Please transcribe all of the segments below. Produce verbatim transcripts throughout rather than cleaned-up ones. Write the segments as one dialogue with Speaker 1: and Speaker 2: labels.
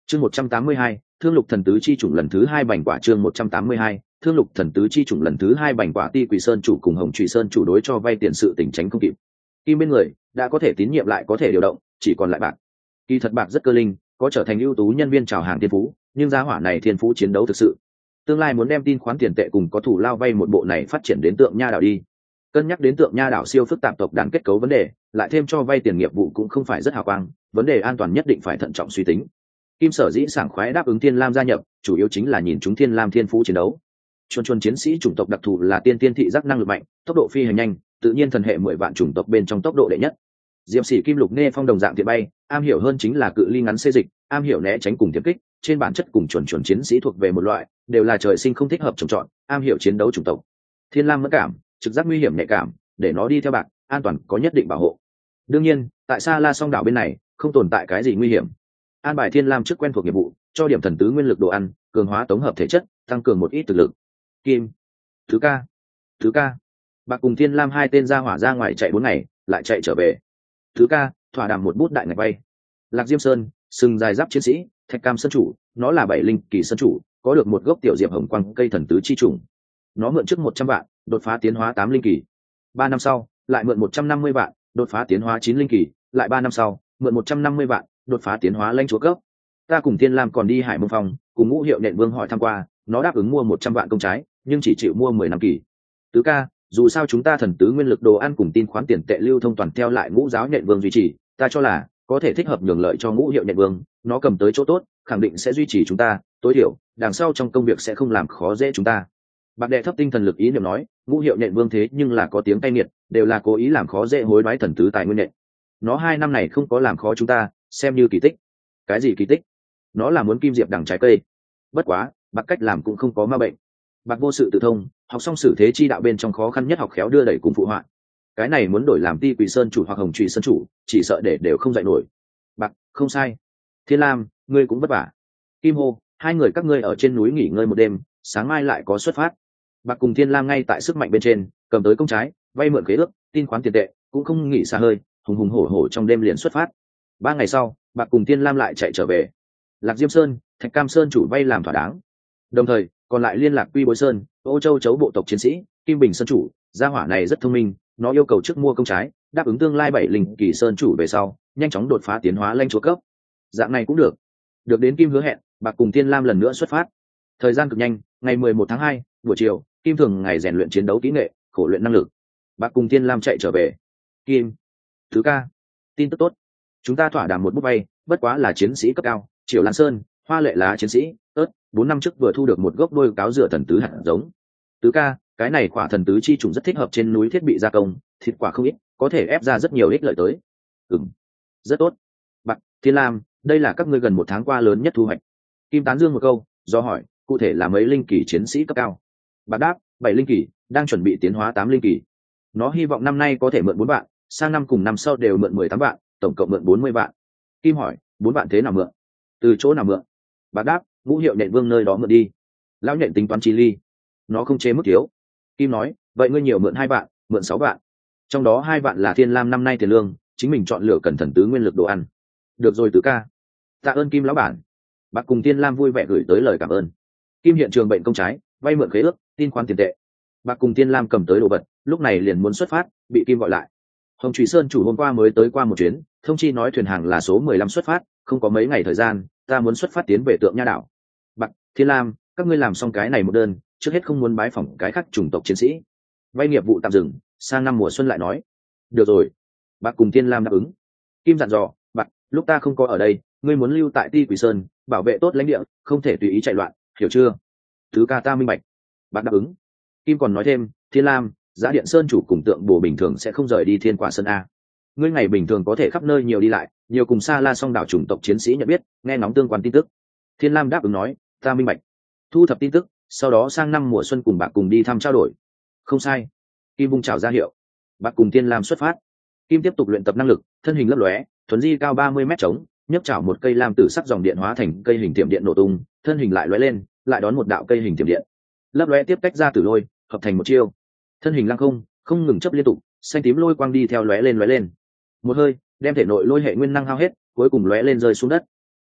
Speaker 1: chương một trăm tám mươi hai, thương lục thần tứ chi chủng lần thứ hai bành quả. Chương một trăm tám mươi hai, thương lục thần tứ chi chủng lần thứ hai bành quả. Ti Quỷ Sơn chủ cùng Hồng Trụy Sơn chủ đối cho vay tiền sự tình tránh không kịp. Kim bên người đã có thể tín nhiệm lại có thể điều động, chỉ còn lại bạc. Kỳ thật bạc rất cơ linh, có trở thành ưu tú nhân viên chào hàng thiên phú, nhưng giá hỏa này thiên phú chiến đấu thực sự. Tương lai muốn đem tin khoán tiền tệ cùng có thủ lao vay một bộ này phát triển đến Tượng Nha đảo đi. Cân nhắc đến Tượng Nha đảo siêu phức tạp tộc đàn kết cấu vấn đề, lại thêm cho vay tiền nghiệp vụ cũng không phải rất hào quang, vấn đề an toàn nhất định phải thận trọng suy tính. Kim sở dĩ sảng khoái đáp ứng Thiên Lam gia nhập, chủ yếu chính là nhìn chúng Thiên Lam thiên phú chiến đấu. Chuồn chuồn chiến sĩ chủng tộc đặc thù là tiên tiên thị giác năng lực mạnh, tốc độ phi hành nhanh, tự nhiên thần hệ mười vạn chủng tộc bên trong tốc độ đệ nhất. Diệm Sĩ Kim Lục Nghe Phong đồng dạng tiện bay, am hiểu hơn chính là cự ly ngắn xê dịch, am hiểu né tránh cùng tiềm kích, trên bản chất cùng chuồn chuồn chiến sĩ thuộc về một loại, đều là trời sinh không thích hợp trồng trọt, am hiểu chiến đấu chủng tộc. Thiên Lam mẫn cảm, trực giác nguy hiểm nhạy cảm, để nó đi theo bạc, an toàn có nhất định bảo hộ. Đương nhiên, tại Sa La Song đảo bên này, không tồn tại cái gì nguy hiểm. An bài Thiên Lam trước quen thuộc nghiệp vụ, cho điểm thần tứ nguyên lực đồ ăn, cường hóa tổng hợp thể chất, tăng cường một ít thực lực. Kim, thứ ca, thứ ca, bạc cùng Thiên Lam hai tên ra hỏa ra ngoài chạy bốn ngày, lại chạy trở về. Thứ ca, thỏa đàm một bút đại ngạch bay. Lạc Diêm Sơn, sừng dài giáp chiến sĩ, Thạch Cam Sơn chủ, nó là bảy linh kỳ sơn chủ, có được một gốc tiểu diệp hồng quang cây thần tứ chi trùng. Nó mượn trước một trăm vạn, đột phá tiến hóa tám linh kỳ. Ba năm sau, lại mượn một trăm năm mươi vạn, đột phá tiến hóa chín linh kỳ, lại ba năm sau, mượn một trăm năm mươi vạn, đột phá tiến hóa lãnh chúa cấp. Ta cùng Thiên Lam còn đi Hải Mông Phong, cùng Ngũ Hiệu Nện Vương hỏi thăm qua, nó đáp ứng mua một trăm vạn công trái, nhưng chỉ chịu mua mười năm kỳ. Tứ ca, dù sao chúng ta thần tứ nguyên lực đồ ăn cùng tin khoán tiền tệ lưu thông toàn theo lại Ngũ giáo Nện Vương duy trì, ta cho là có thể thích hợp nhường lợi cho Ngũ Hiệu Nện Vương, nó cầm tới chỗ tốt, khẳng định sẽ duy trì chúng ta, tối thiểu, đằng sau trong công việc sẽ không làm khó dễ chúng ta. Bạc đệ thấp tinh thần lực ý niệm nói, Ngũ Hiệu Nện Vương thế nhưng là có tiếng tay nghiệt, đều là cố ý làm khó dễ hối đoái thần tứ tài nguyên nện. Nó hai năm này không có làm khó chúng ta, xem như kỳ tích. Cái gì kỳ tích? Nó là muốn kim diệp đằng trái cây. Bất quá, bạc cách làm cũng không có ma bệnh. Bạc vô sự tự thông, học xong sử thế chi đạo bên trong khó khăn nhất học khéo đưa đẩy cùng phụ họa. Cái này muốn đổi làm Ti Quỷ Sơn chủ hoặc Hồng Trụy Sơn chủ, chỉ sợ để đều không dạy nổi. Bạc, không sai. Thiên Lam, ngươi cũng vất vả. Kim hô, hai người các ngươi ở trên núi nghỉ ngơi một đêm, sáng mai lại có xuất phát. Bạc cùng Thiên Lam ngay tại sức mạnh bên trên, cầm tới công trái, vay mượn khế ước, tin khoán tiền tệ, cũng không nghỉ xa hơi, hùng hùng hổ hổ trong đêm liền xuất phát. Ba ngày sau, Bạc cùng Thiên Lam lại chạy trở về. Lạc Diêm Sơn, Thạch Cam Sơn chủ vay làm thỏa đáng. Đồng thời, còn lại liên lạc Quy Bối Sơn, Ô Châu chấu bộ tộc chiến sĩ, Kim Bình Sơn chủ, gia hỏa này rất thông minh, nó yêu cầu trước mua công trái, đáp ứng tương lai bảy linh kỳ sơn chủ về sau, nhanh chóng đột phá tiến hóa lãnh chúa cấp. Dạng này cũng được. Được đến Kim hứa hẹn, Bạc cùng Thiên Lam lần nữa xuất phát. Thời gian cực nhanh, ngày mười một tháng hai, buổi chiều, Kim thường ngày rèn luyện chiến đấu kỹ nghệ, khổ luyện năng lực. Bạc cùng Thiên Lam chạy trở về. Kim, thứ ca, tin tức tốt. Chúng ta thỏa đàm một bút vay, bất quá là chiến sĩ cấp cao, Triệu Lan Sơn, Hoa Lệ Lá chiến sĩ, ớt, bốn năm trước vừa thu được một gốc đôi cáo rửa thần tứ hạt giống. Tứ ca, cái này quả thần tứ chi trùng rất thích hợp trên núi thiết bị gia công, thịt quả không ít, có thể ép ra rất nhiều ích lợi tới. Ừm, rất tốt. Bạc, Thiên Lam, đây là các ngươi gần một tháng qua lớn nhất thu hoạch. Kim tán dương một câu, do hỏi, cụ thể là mấy linh kỳ chiến sĩ cấp cao. Bạc đáp, bảy linh kỳ, đang chuẩn bị tiến hóa tám linh kỳ. Nó hy vọng năm nay có thể mượn bốn vạn, sang năm cùng năm sau đều mượn mười tám vạn, tổng cộng mượn bốn mươi vạn. Kim hỏi, bốn vạn thế nào mượn? Từ chỗ nào mượn? Bạc đáp, Ngũ Hiệu Nện Vương nơi đó mượn đi. Lão nhện tính toán chi ly, nó không chế mức thiếu. Kim nói, vậy ngươi nhiều mượn hai vạn, mượn sáu vạn. Trong đó hai vạn là Thiên Lam năm nay tiền lương, chính mình chọn lựa cần thần tứ nguyên lực đồ ăn. Được rồi Tứ ca. Tạ ơn Kim lão bản. Bạc cùng Thiên Lam vui vẻ gửi tới lời cảm ơn. Kim hiện trường bệnh công trái, vay mượn khế ước, tin khoán tiền tệ. Bạc cùng Thiên Lam cầm tới đồ vật, lúc này liền muốn xuất phát, bị Kim gọi lại. Hồng Trụy Sơn chủ hôm qua mới tới qua một chuyến, thông chi nói thuyền hàng là số mười lăm xuất phát, không có mấy ngày thời gian, ta muốn xuất phát tiến về Tượng Nha đảo. Bạc, Thiên Lam, các ngươi làm xong cái này một đơn, trước hết không muốn bái phỏng cái khác chủng tộc chiến sĩ. Vay nghiệp vụ tạm dừng, sang năm mùa xuân lại nói. Được rồi. Bạc cùng Thiên Lam đáp ứng. Kim dặn dò, Bạc, lúc ta không có ở đây, ngươi muốn lưu tại Ti Quỷ Sơn, bảo vệ tốt lãnh địa, không thể tùy ý chạy loạn, hiểu chưa? Thứ ca ta minh bạch. Bạc đáp ứng. Kim còn nói thêm, Thiên Lam, Giá Điện Sơn chủ cùng Tượng Bồ bình thường sẽ không rời đi Thiên Quả Sơn a. Ngươi ngày bình thường có thể khắp nơi nhiều đi lại, nhiều cùng Sa La Song đảo chủng tộc chiến sĩ nhận biết, nghe ngóng tương quan tin tức. Thiên Lam đáp ứng nói, ta minh bạch. Thu thập tin tức, sau đó sang năm mùa xuân cùng Bạc cùng đi thăm trao đổi. Không sai. Kim vung chào ra hiệu. Bạc cùng Thiên Lam xuất phát. Kim tiếp tục luyện tập năng lực, thân hình lấp lóe, thuấn di cao ba mươi mét trống, nhấc chảo một cây lam tử sắc dòng điện hóa thành cây hình tiềm điện nổ tung, thân hình lại lóe lên, lại đón một đạo cây hình tiềm điện. Lấp lóe tiếp cách ra tử lôi, hợp thành một chiêu. Thân hình lăng không, không ngừng chấp liên tục, xanh tím lôi quang đi theo lóe lên lóe lên. Một hơi, đem thể nội lôi hệ nguyên năng hao hết, cuối cùng lóe lên rơi xuống đất.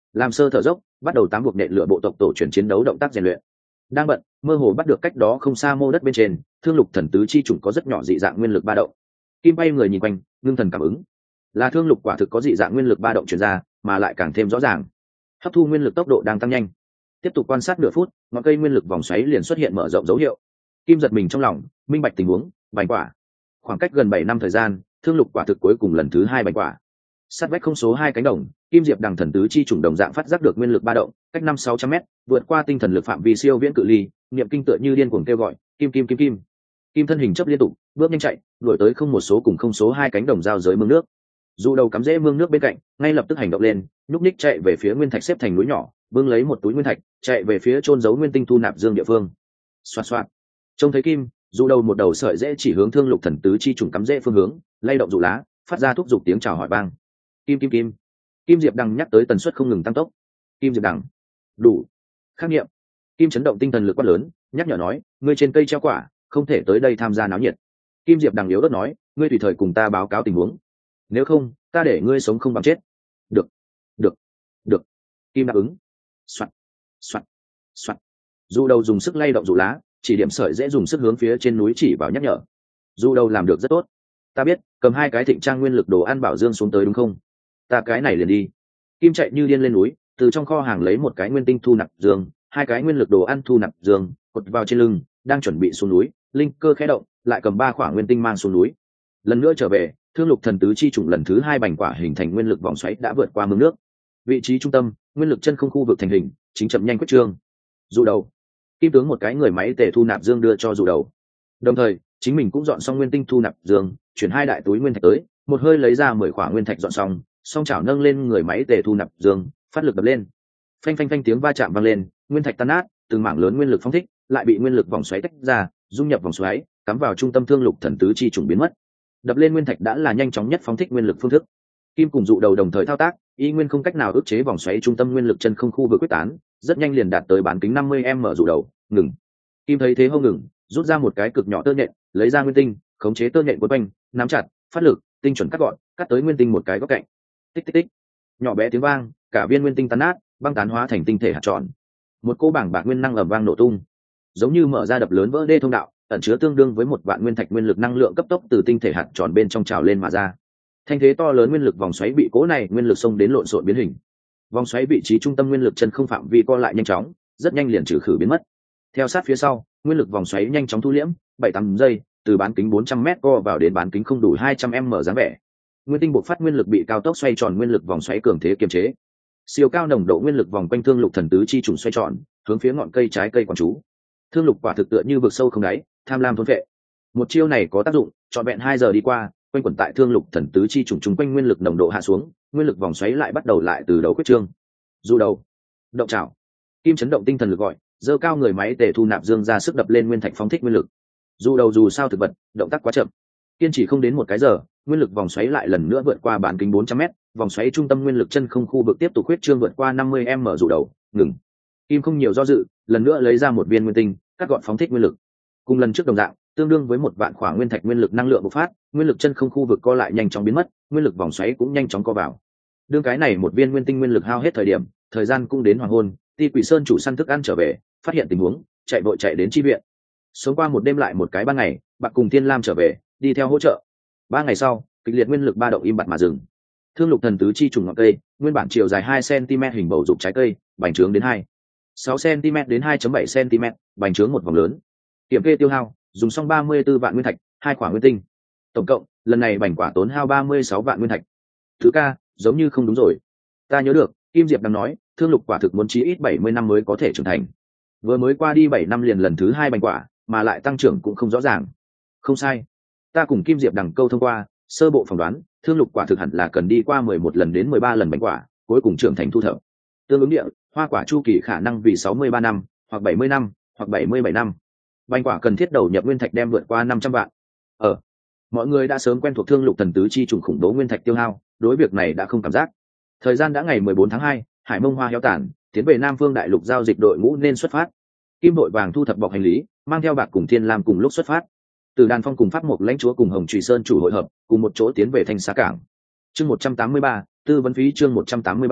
Speaker 1: làm sơ thở dốc, bắt đầu tám buộc nện lửa bộ tộc tổ chuyển chiến đấu động tác rèn luyện. Đang bận, mơ hồ bắt được cách đó không xa mô đất bên trên, thương lục thần tứ chi chủng có rất nhỏ dị dạng nguyên lực ba động. Kim bay người nhìn quanh, ngưng thần cảm ứng, là thương lục quả thực có dị dạng nguyên lực ba động truyền ra, mà lại càng thêm rõ ràng. Hấp thu nguyên lực tốc độ đang tăng nhanh. Tiếp tục quan sát nửa phút, ngọn cây nguyên lực vòng xoáy liền xuất hiện mở rộng dấu hiệu. Kim giật mình trong lòng, minh bạch tình huống, bành quả. Khoảng cách gần bảy năm thời gian, thương lục quả thực cuối cùng lần thứ hai bành quả. Sát vách không số hai cánh đồng, Kim Diệp đằng thần tứ chi chủng đồng dạng phát giác được nguyên lực ba động, cách năm sáu trăm mét, vượt qua tinh thần lực phạm vi siêu viễn cự ly, niệm kinh tựa như điên cuồng kêu gọi, kim kim kim kim. Kim thân hình chấp liên tục, bước nhanh chạy, đuổi tới không một số cùng không số hai cánh đồng giao giới mương nước. Dù đầu cắm rễ mương nước bên cạnh, ngay lập tức hành động lên, nhúc ních chạy về phía nguyên thạch xếp thành núi nhỏ, bưng lấy một túi nguyên thạch, chạy về phía chôn giấu nguyên tinh thu nạp dương địa phương. Xoạt xoạt. Trông thấy kim, dù đầu một đầu sợi rễ chỉ hướng thương lục thần tứ chi trùng cắm rễ phương hướng, lay động dụ lá, phát ra thúc giục tiếng chào hỏi vang. Kim kim kim. Kim Diệp đằng nhắc tới tần suất không ngừng tăng tốc. Kim Diệp đằng. Đủ. Khắc nghiệm. Kim chấn động tinh thần lực quát lớn, nhắc nhở nói, ngươi trên cây treo quả, không thể tới đây tham gia náo nhiệt. Kim Diệp đằng yếu ớt nói, ngươi tùy thời cùng ta báo cáo tình huống, nếu không ta để ngươi sống không bằng chết. Được được được. Kim đáp ứng. Soạt soạt soạt. Dù đầu dùng sức lay động dụ lá, chỉ điểm sợi dễ dùng sức hướng phía trên núi chỉ vào nhắc nhở. Dù đầu làm được rất tốt, ta biết, cầm hai cái thịnh trang nguyên lực đồ ăn bảo dương xuống tới đúng không? Ta cái này liền đi. Kim chạy như điên lên núi, từ trong kho hàng lấy một cái nguyên tinh thu nạp dương, hai cái nguyên lực đồ ăn thu nạp dương, cột vào trên lưng, đang chuẩn bị xuống núi, linh cơ khẽ động, lại cầm ba quả nguyên tinh mang xuống núi. Lần nữa trở về, thương lục thần tứ chi chủng lần thứ hai bành quả hình thành nguyên lực vòng xoáy đã vượt qua mương nước. Vị trí trung tâm, nguyên lực chân không khu vực thành hình, chính chậm nhanh quyết trương. Dụ đầu. Kim tướng một cái người máy tề thu nạp dương đưa cho dụ đầu. Đồng thời, chính mình cũng dọn xong nguyên tinh thu nạp dương, chuyển hai đại túi nguyên thạch tới, một hơi lấy ra mười quả nguyên thạch dọn xong, song chảo nâng lên người máy tề thu nạp dương, phát lực đập lên. Phanh phanh phanh tiếng va chạm vang lên, nguyên thạch tan nát, từng mảng lớn nguyên lực phóng thích, lại bị nguyên lực vòng xoáy tách ra, dung nhập vòng xoáy, cắm vào trung tâm thương lục thần tứ chi trùng biến mất. Đập lên nguyên thạch đã là nhanh chóng nhất phóng thích nguyên lực phương thức. Kim cùng dụ đầu đồng thời thao tác, y nguyên không cách nào ức chế vòng xoáy trung tâm nguyên lực chân không khu vực quyết tán, rất nhanh liền đạt tới bán kính năm mươi mét dụ đầu, ngừng. Kim thấy thế hông ngừng, rút ra một cái cực nhỏ tơ nhện, lấy ra nguyên tinh, khống chế tơ nhện quấn quanh, nắm chặt, phát lực, tinh chuẩn cắt gọn, cắt tới nguyên tinh một cái góc cạnh. Tích tích tích. Nhỏ bé tiếng vang, cả viên nguyên tinh tan nát, băng tán hóa thành tinh thể hạt tròn. Một cô bảng bạc nguyên năng ầm vang nổ tung, giống như mở ra đập lớn vỡ đê thông đạo, ẩn chứa tương đương với một vạn nguyên thạch nguyên lực năng lượng cấp tốc từ tinh thể hạt tròn bên trong trào lên mà ra. Thanh thế to lớn nguyên lực vòng xoáy bị cố này nguyên lực xông đến lộn xộn biến hình. Vòng xoáy vị trí trung tâm nguyên lực chân không phạm vi co lại nhanh chóng, rất nhanh liền trừ khử biến mất. Theo sát phía sau, nguyên lực vòng xoáy nhanh chóng thu liễm, bảy tám giây, từ bán kính bốn trăm mét co vào đến bán kính không đủ hai trăm mét dáng vẻ. Nguyên tinh bộc phát nguyên lực bị cao tốc xoay tròn nguyên lực vòng xoáy cường thế kiềm chế. Siêu cao nồng độ nguyên lực vòng quanh thương lục thần tứ chi trùng xoay tròn, hướng phía ngọn cây trái cây quán chú. Thương lục quả thực tựa như vực sâu không đáy, tham lam thôn phệ. Một chiêu này có tác dụng, trọn vẹn hai giờ đi qua, quanh quẩn tại thương lục thần tứ chi trùng trùng quanh nguyên lực nồng độ hạ xuống, nguyên lực vòng xoáy lại bắt đầu lại từ đầu quyết trương. Du đầu, động chảo. Kim chấn động tinh thần lực gọi, giơ cao người máy tề thu nạp dương ra sức đập lên nguyên thạch phóng thích nguyên lực. Du đầu dù sao thực vật, động tác quá chậm. Kiên trì không đến một cái giờ, nguyên lực vòng xoáy lại lần nữa vượt qua bán kính bốn trăm mét, vòng xoáy trung tâm nguyên lực chân không khu vực tiếp tục quyết trương vượt qua năm mươi mét du đầu, ngừng. Kim không nhiều do dự, lần nữa lấy ra một viên nguyên tinh, cắt gọn phóng thích nguyên lực. Cùng lần trước đồng dạng, tương đương với một vạn khỏa nguyên thạch nguyên lực năng lượng bộc phát, nguyên lực chân không khu vực co lại nhanh chóng biến mất, nguyên lực vòng xoáy cũng nhanh chóng co vào. Đương cái này một viên nguyên tinh nguyên lực hao hết thời điểm, thời gian cũng đến hoàng hôn, Ti Quỷ Sơn chủ săn thức ăn trở về, phát hiện tình huống, chạy vội chạy đến chi viện. Sống qua một đêm lại một cái ban ngày, Bạc cùng Thiên Lam trở về, đi theo hỗ trợ. Ba ngày sau, kịch liệt nguyên lực ba động im bặt mà dừng. Thương lục thần tứ chi trùng ngọn cây, nguyên bản chiều dài hai xăng-ti-mét hình bầu dục trái cây, bành trướng đến hai sáu xăng-ti-mét đến hai phẩy bảy xăng-ti-mét, bành trướng một vòng lớn. Kiểm kê tiêu hao, dùng xong ba mươi tư vạn nguyên thạch, hai quả nguyên tinh. Tổng cộng, lần này bành quả tốn hao ba mươi sáu vạn nguyên thạch. Thứ ca, giống như không đúng rồi. Ta nhớ được, Kim Diệp đang nói, thương lục quả thực muốn chí ít bảy mươi năm mới có thể trưởng thành. Vừa mới qua đi bảy năm liền lần thứ hai bành quả, mà lại tăng trưởng cũng không rõ ràng. Không sai. Ta cùng Kim Diệp đằng câu thông qua, sơ bộ phỏng đoán, thương lục quả thực hẳn là cần đi qua mười một lần đến mười ba lần bành quả, cuối cùng trưởng thành thu thập. Tương ứng địa, hoa quả chu kỳ khả năng vì sáu mươi ba năm, hoặc bảy mươi năm, hoặc bảy mươi bảy năm. Bành quả cần thiết đầu nhập nguyên thạch đem vượt qua năm trăm vạn. Ở, mọi người đã sớm quen thuộc thương lục thần tứ chi trùng khủng bố nguyên thạch tiêu hao, đối việc này đã không cảm giác. Thời gian đã ngày mười bốn tháng hai, Hải Mông Hoa héo tàn, tiến về Nam Phương Đại Lục giao dịch đội ngũ nên xuất phát. Kim đội vàng thu thập bọc hành lý, mang theo Bạc cùng Thiên Lam cùng lúc xuất phát. Từ Đàn Phong cùng Pháp Mộc lãnh chúa cùng Hồng Trùy Sơn chủ hội hợp, cùng một chỗ tiến về Thanh Xá cảng. Chương một trăm tám mươi ba, tư vấn phí chương một trăm tám mươi ba,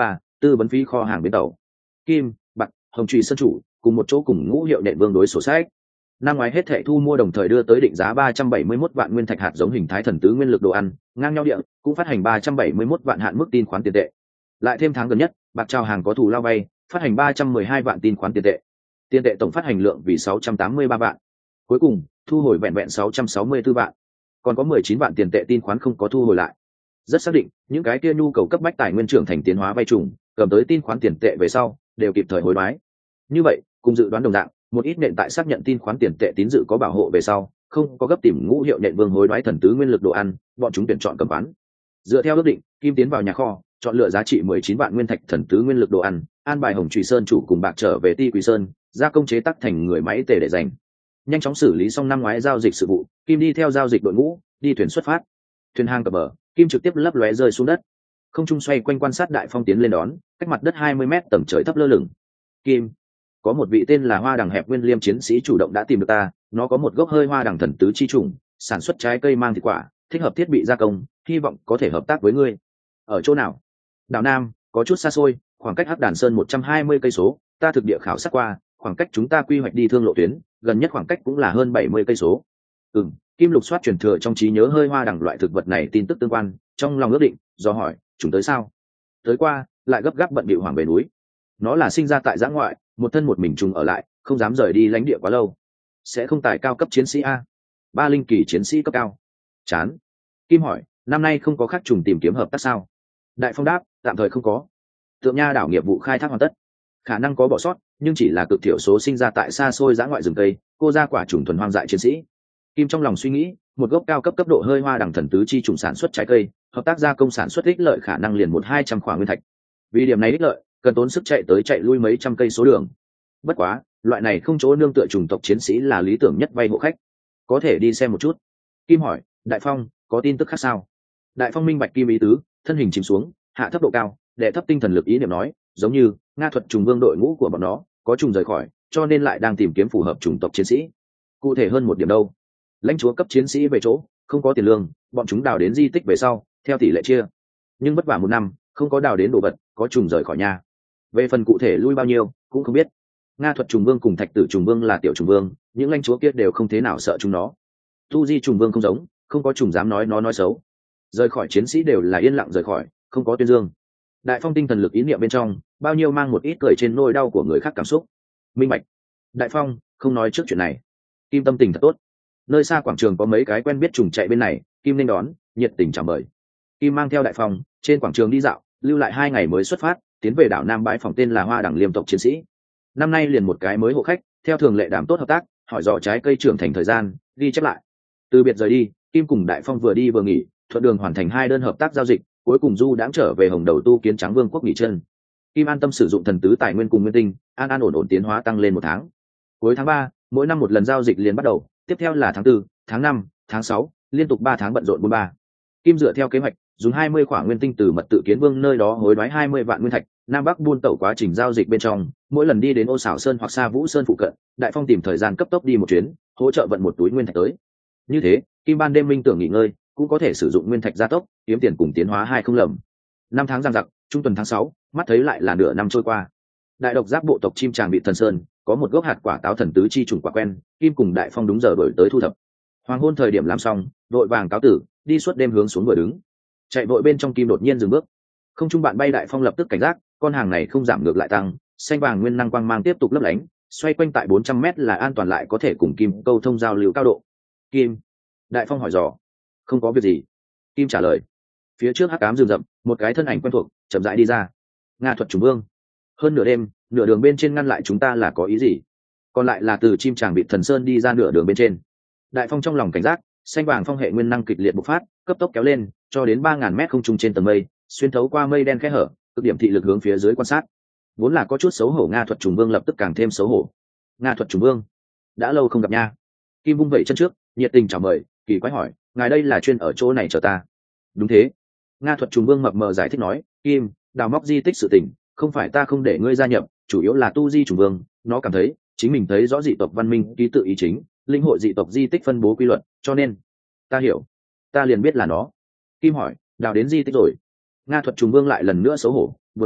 Speaker 1: tư vấn phí kho hàng bến tàu. Kim, bạc, hồng trùy sơn chủ cùng một chỗ cùng ngũ hiệu nện vương đối sổ sách. Năm ngoái hết thệ thu mua đồng thời đưa tới định giá ba trăm bảy mươi mốt vạn nguyên thạch hạt giống hình thái thần tứ nguyên lực đồ ăn, ngang nhau địa, cũng phát hành ba trăm bảy mươi mốt vạn hạn mức tin khoán tiền tệ. Lại thêm tháng gần nhất, bạc trao hàng có thủ lao vay, phát hành ba trăm mười hai vạn tin khoán tiền tệ. Tiền tệ tổng phát hành lượng vì sáu trăm tám mươi ba vạn. Cuối cùng, thu hồi vẹn vẹn sáu trăm sáu mươi tư vạn. Còn có mười chín vạn tiền tệ tin khoán không có thu hồi lại. Rất xác định, những cái kia nhu cầu cấp bách tài nguyên trưởng thành tiến hóa vay trùng, cầm tới tin khoán tiền tệ về sau, đều kịp thời hối đoái. Như vậy, cùng dự đoán đồng dạng, một ít nện tại xác nhận tin khoán tiền tệ tín dự có bảo hộ về sau, không có gấp tìm ngũ hiệu nện vương hối đoái thần tứ nguyên lực đồ ăn, bọn chúng tuyển chọn cầm bán. Dựa theo ước định, Kim tiến vào nhà kho, chọn lựa giá trị mười chín vạn nguyên thạch thần tứ nguyên lực đồ ăn, an bài Hồng Trùy Sơn chủ cùng bạc trở về Ti Quỳ Sơn, gia công chế tác thành người máy tề để dành. Nhanh chóng xử lý xong năm ngoái giao dịch sự vụ, Kim đi theo giao dịch đội ngũ, đi thuyền xuất phát. Thuyền hàng cập bờ, Kim trực tiếp lấp lóe rơi xuống đất. Không trung xoay quanh quan sát Đại Phong tiến lên đón, cách mặt đất hai mươi mét tầm trời thấp lơ lửng. Kim, có một vị tên là Hoa Đằng Hẹp Nguyên Liêm chiến sĩ chủ động đã tìm được ta, nó có một gốc hơi hoa đằng thần tứ chi trùng, sản xuất trái cây mang thịt quả, thích hợp thiết bị gia công, hy vọng có thể hợp tác với ngươi. Ở chỗ nào? Đảo Nam, có chút xa xôi, khoảng cách Hắc Đàn Sơn một trăm hai mươi cây số, ta thực địa khảo sát qua, khoảng cách chúng ta quy hoạch đi thương lộ tuyến, gần nhất khoảng cách cũng là hơn bảy mươi cây số. Ừm, Kim lục soát truyền thừa trong trí nhớ hơi hoa đằng loại thực vật này tin tức tương quan, trong lòng ước định, do hỏi, chúng tới sao? Tới qua, lại gấp gáp bận bịu hoàng về núi. Nó là sinh ra tại giã ngoại, một thân một mình trùng ở lại, không dám rời đi lãnh địa quá lâu. Sẽ không tài cao cấp chiến sĩ a? Ba linh kỳ chiến sĩ cấp cao. Chán. Kim hỏi, năm nay không có khác trùng tìm kiếm hợp tác sao? Đại Phong đáp, tạm thời không có. Tượng Nha đảo nghiệp vụ khai thác hoàn tất, khả năng có bỏ sót, nhưng chỉ là cực thiểu số sinh ra tại xa xôi giã ngoại rừng tây, cô ra quả trùng thuần hoang dại chiến sĩ. Kim trong lòng suy nghĩ, một gốc cao cấp cấp độ hơi hoa đằng thần tứ chi trùng sản xuất trái cây, hợp tác gia công sản xuất ích lợi khả năng liền một hai trăm khoảng nguyên thạch. Vì điểm này ích lợi, cần tốn sức chạy tới chạy lui mấy trăm cây số đường. Bất quá, loại này không chỗ nương tựa chủng tộc chiến sĩ là lý tưởng nhất vay hộ khách. Có thể đi xem một chút. Kim hỏi, Đại Phong, có tin tức khác sao? Đại Phong minh bạch Kim ý tứ, thân hình chìm xuống, hạ thấp độ cao, đệ thấp tinh thần lực ý niệm nói, giống như Nga thuật trùng vương đội ngũ của bọn nó có trùng rời khỏi, cho nên lại đang tìm kiếm phù hợp chủng tộc chiến sĩ. Cụ thể hơn một điểm đâu? Lãnh chúa cấp chiến sĩ về chỗ, không có tiền lương, bọn chúng đào đến di tích về sau, theo tỷ lệ chia. Nhưng vất vả một năm, không có đào đến đồ vật, có trùng rời khỏi nhà. Về phần cụ thể lui bao nhiêu, cũng không biết. Nga thuật trùng vương cùng thạch tử trùng vương là tiểu trùng vương, những lãnh chúa kia đều không thế nào sợ chúng nó. Tu di trùng vương không giống, không có trùng dám nói nó nói xấu. Rời khỏi chiến sĩ đều là yên lặng rời khỏi, không có tuyên dương. Đại Phong tinh thần lực ý niệm bên trong, bao nhiêu mang một ít cười trên nỗi đau của người khác cảm xúc. Minh bạch. Đại Phong, không nói trước chuyện này. Kim tâm tình thật tốt. Nơi xa quảng trường có mấy cái quen biết trùng chạy bên này, Kim nên đón, nhiệt tình chào mời. Kim mang theo Đại Phong trên quảng trường đi dạo, lưu lại hai ngày mới xuất phát, tiến về đảo Nam bãi phòng tên là Hoa Đằng Liêm tộc chiến sĩ. Năm nay liền một cái mới hộ khách, theo thường lệ đàm tốt hợp tác, hỏi dò trái cây trưởng thành thời gian, ghi chép lại. Từ biệt rời đi, Kim cùng Đại Phong vừa đi vừa nghỉ, thuận đường hoàn thành hai đơn hợp tác giao dịch, cuối cùng du đãng trở về Hồng Đầu tu kiến Trắng Vương quốc nghỉ chân. Kim an tâm sử dụng thần tứ tài nguyên cùng nguyên tinh, an an ổn ổn tiến hóa tăng lên một tháng. Cuối tháng ba, mỗi năm một lần giao dịch liền bắt đầu, tiếp theo là tháng tư, tháng năm, tháng sáu, liên tục ba tháng bận rộn bốn ba. Kim dựa theo kế hoạch, dùng hai mươi khoản nguyên tinh từ mật tự kiến vương nơi đó hối đoái hai mươi vạn nguyên thạch, Nam Bắc buôn tẩu quá trình giao dịch bên trong, mỗi lần đi đến Ô Sảo Sơn hoặc Sa Vũ Sơn phụ cận, Đại Phong tìm thời gian cấp tốc đi một chuyến, hỗ trợ vận một túi nguyên thạch tới. Như thế, Kim ban đêm minh tưởng nghỉ ngơi, cũng có thể sử dụng nguyên thạch gia tốc, kiếm tiền cùng tiến hóa hai không lầm. Năm tháng giang giặc, trung tuần tháng sáu, mắt thấy lại là nửa năm trôi qua. Đại độc giác bộ tộc chim tràng bị thần sơn, có một gốc hạt quả táo thần tứ chi trùng quả quen, Kim cùng Đại Phong đúng giờ đổi tới thu thập. Hoàng hôn thời điểm làm xong, đội vàng cáo tử, đi suốt đêm hướng xuống vừa đứng. Chạy vội bên trong Kim đột nhiên dừng bước. Không trung bạn bay Đại Phong lập tức cảnh giác, con hàng này không giảm ngược lại tăng, xanh vàng nguyên năng quang mang tiếp tục lấp lánh, xoay quanh tại bốn trăm mét là an toàn lại có thể cùng Kim câu thông giao lưu cao độ. Kim. Đại Phong hỏi dò. Không có việc gì. Kim trả lời. Phía trước hắc ám rừng rậm, một cái thân ảnh quen thuộc chậm rãi đi ra. Nga thuật trùng vương. Hơn nửa đêm, nửa đường bên trên ngăn lại chúng ta là có ý gì? Còn lại là từ chim tràng bị thần sơn đi ra nửa đường bên trên. Đại Phong trong lòng cảnh giác, xanh vàng phong hệ nguyên năng kịch liệt bộc phát, cấp tốc kéo lên, cho đến ba ngàn mét không trung trên tầng mây, xuyên thấu qua mây đen khe hở, cực điểm thị lực hướng phía dưới quan sát. Vốn là có chút xấu hổ Nga thuật trùng vương lập tức càng thêm xấu hổ. Nga thuật trùng vương, đã lâu không gặp nha. Kim vung vẩy chân trước, nhiệt tình chào mời, kỳ quái hỏi, ngài đây là chuyên ở chỗ này chờ ta? Đúng thế. Nga thuật trùng vương mập mờ giải thích nói, Kim, đào móc di tích sự tình, không phải ta không để ngươi gia nhập, chủ yếu là tu di trùng vương, nó cảm thấy chính mình thấy rõ dị tộc văn minh ký tự ý chính, linh hội dị tộc di tích phân bố quy luật, cho nên ta hiểu, ta liền biết là nó. Kim hỏi, đào đến di tích rồi? Nga thuật trùng vương lại lần nữa xấu hổ, buồn bực nói,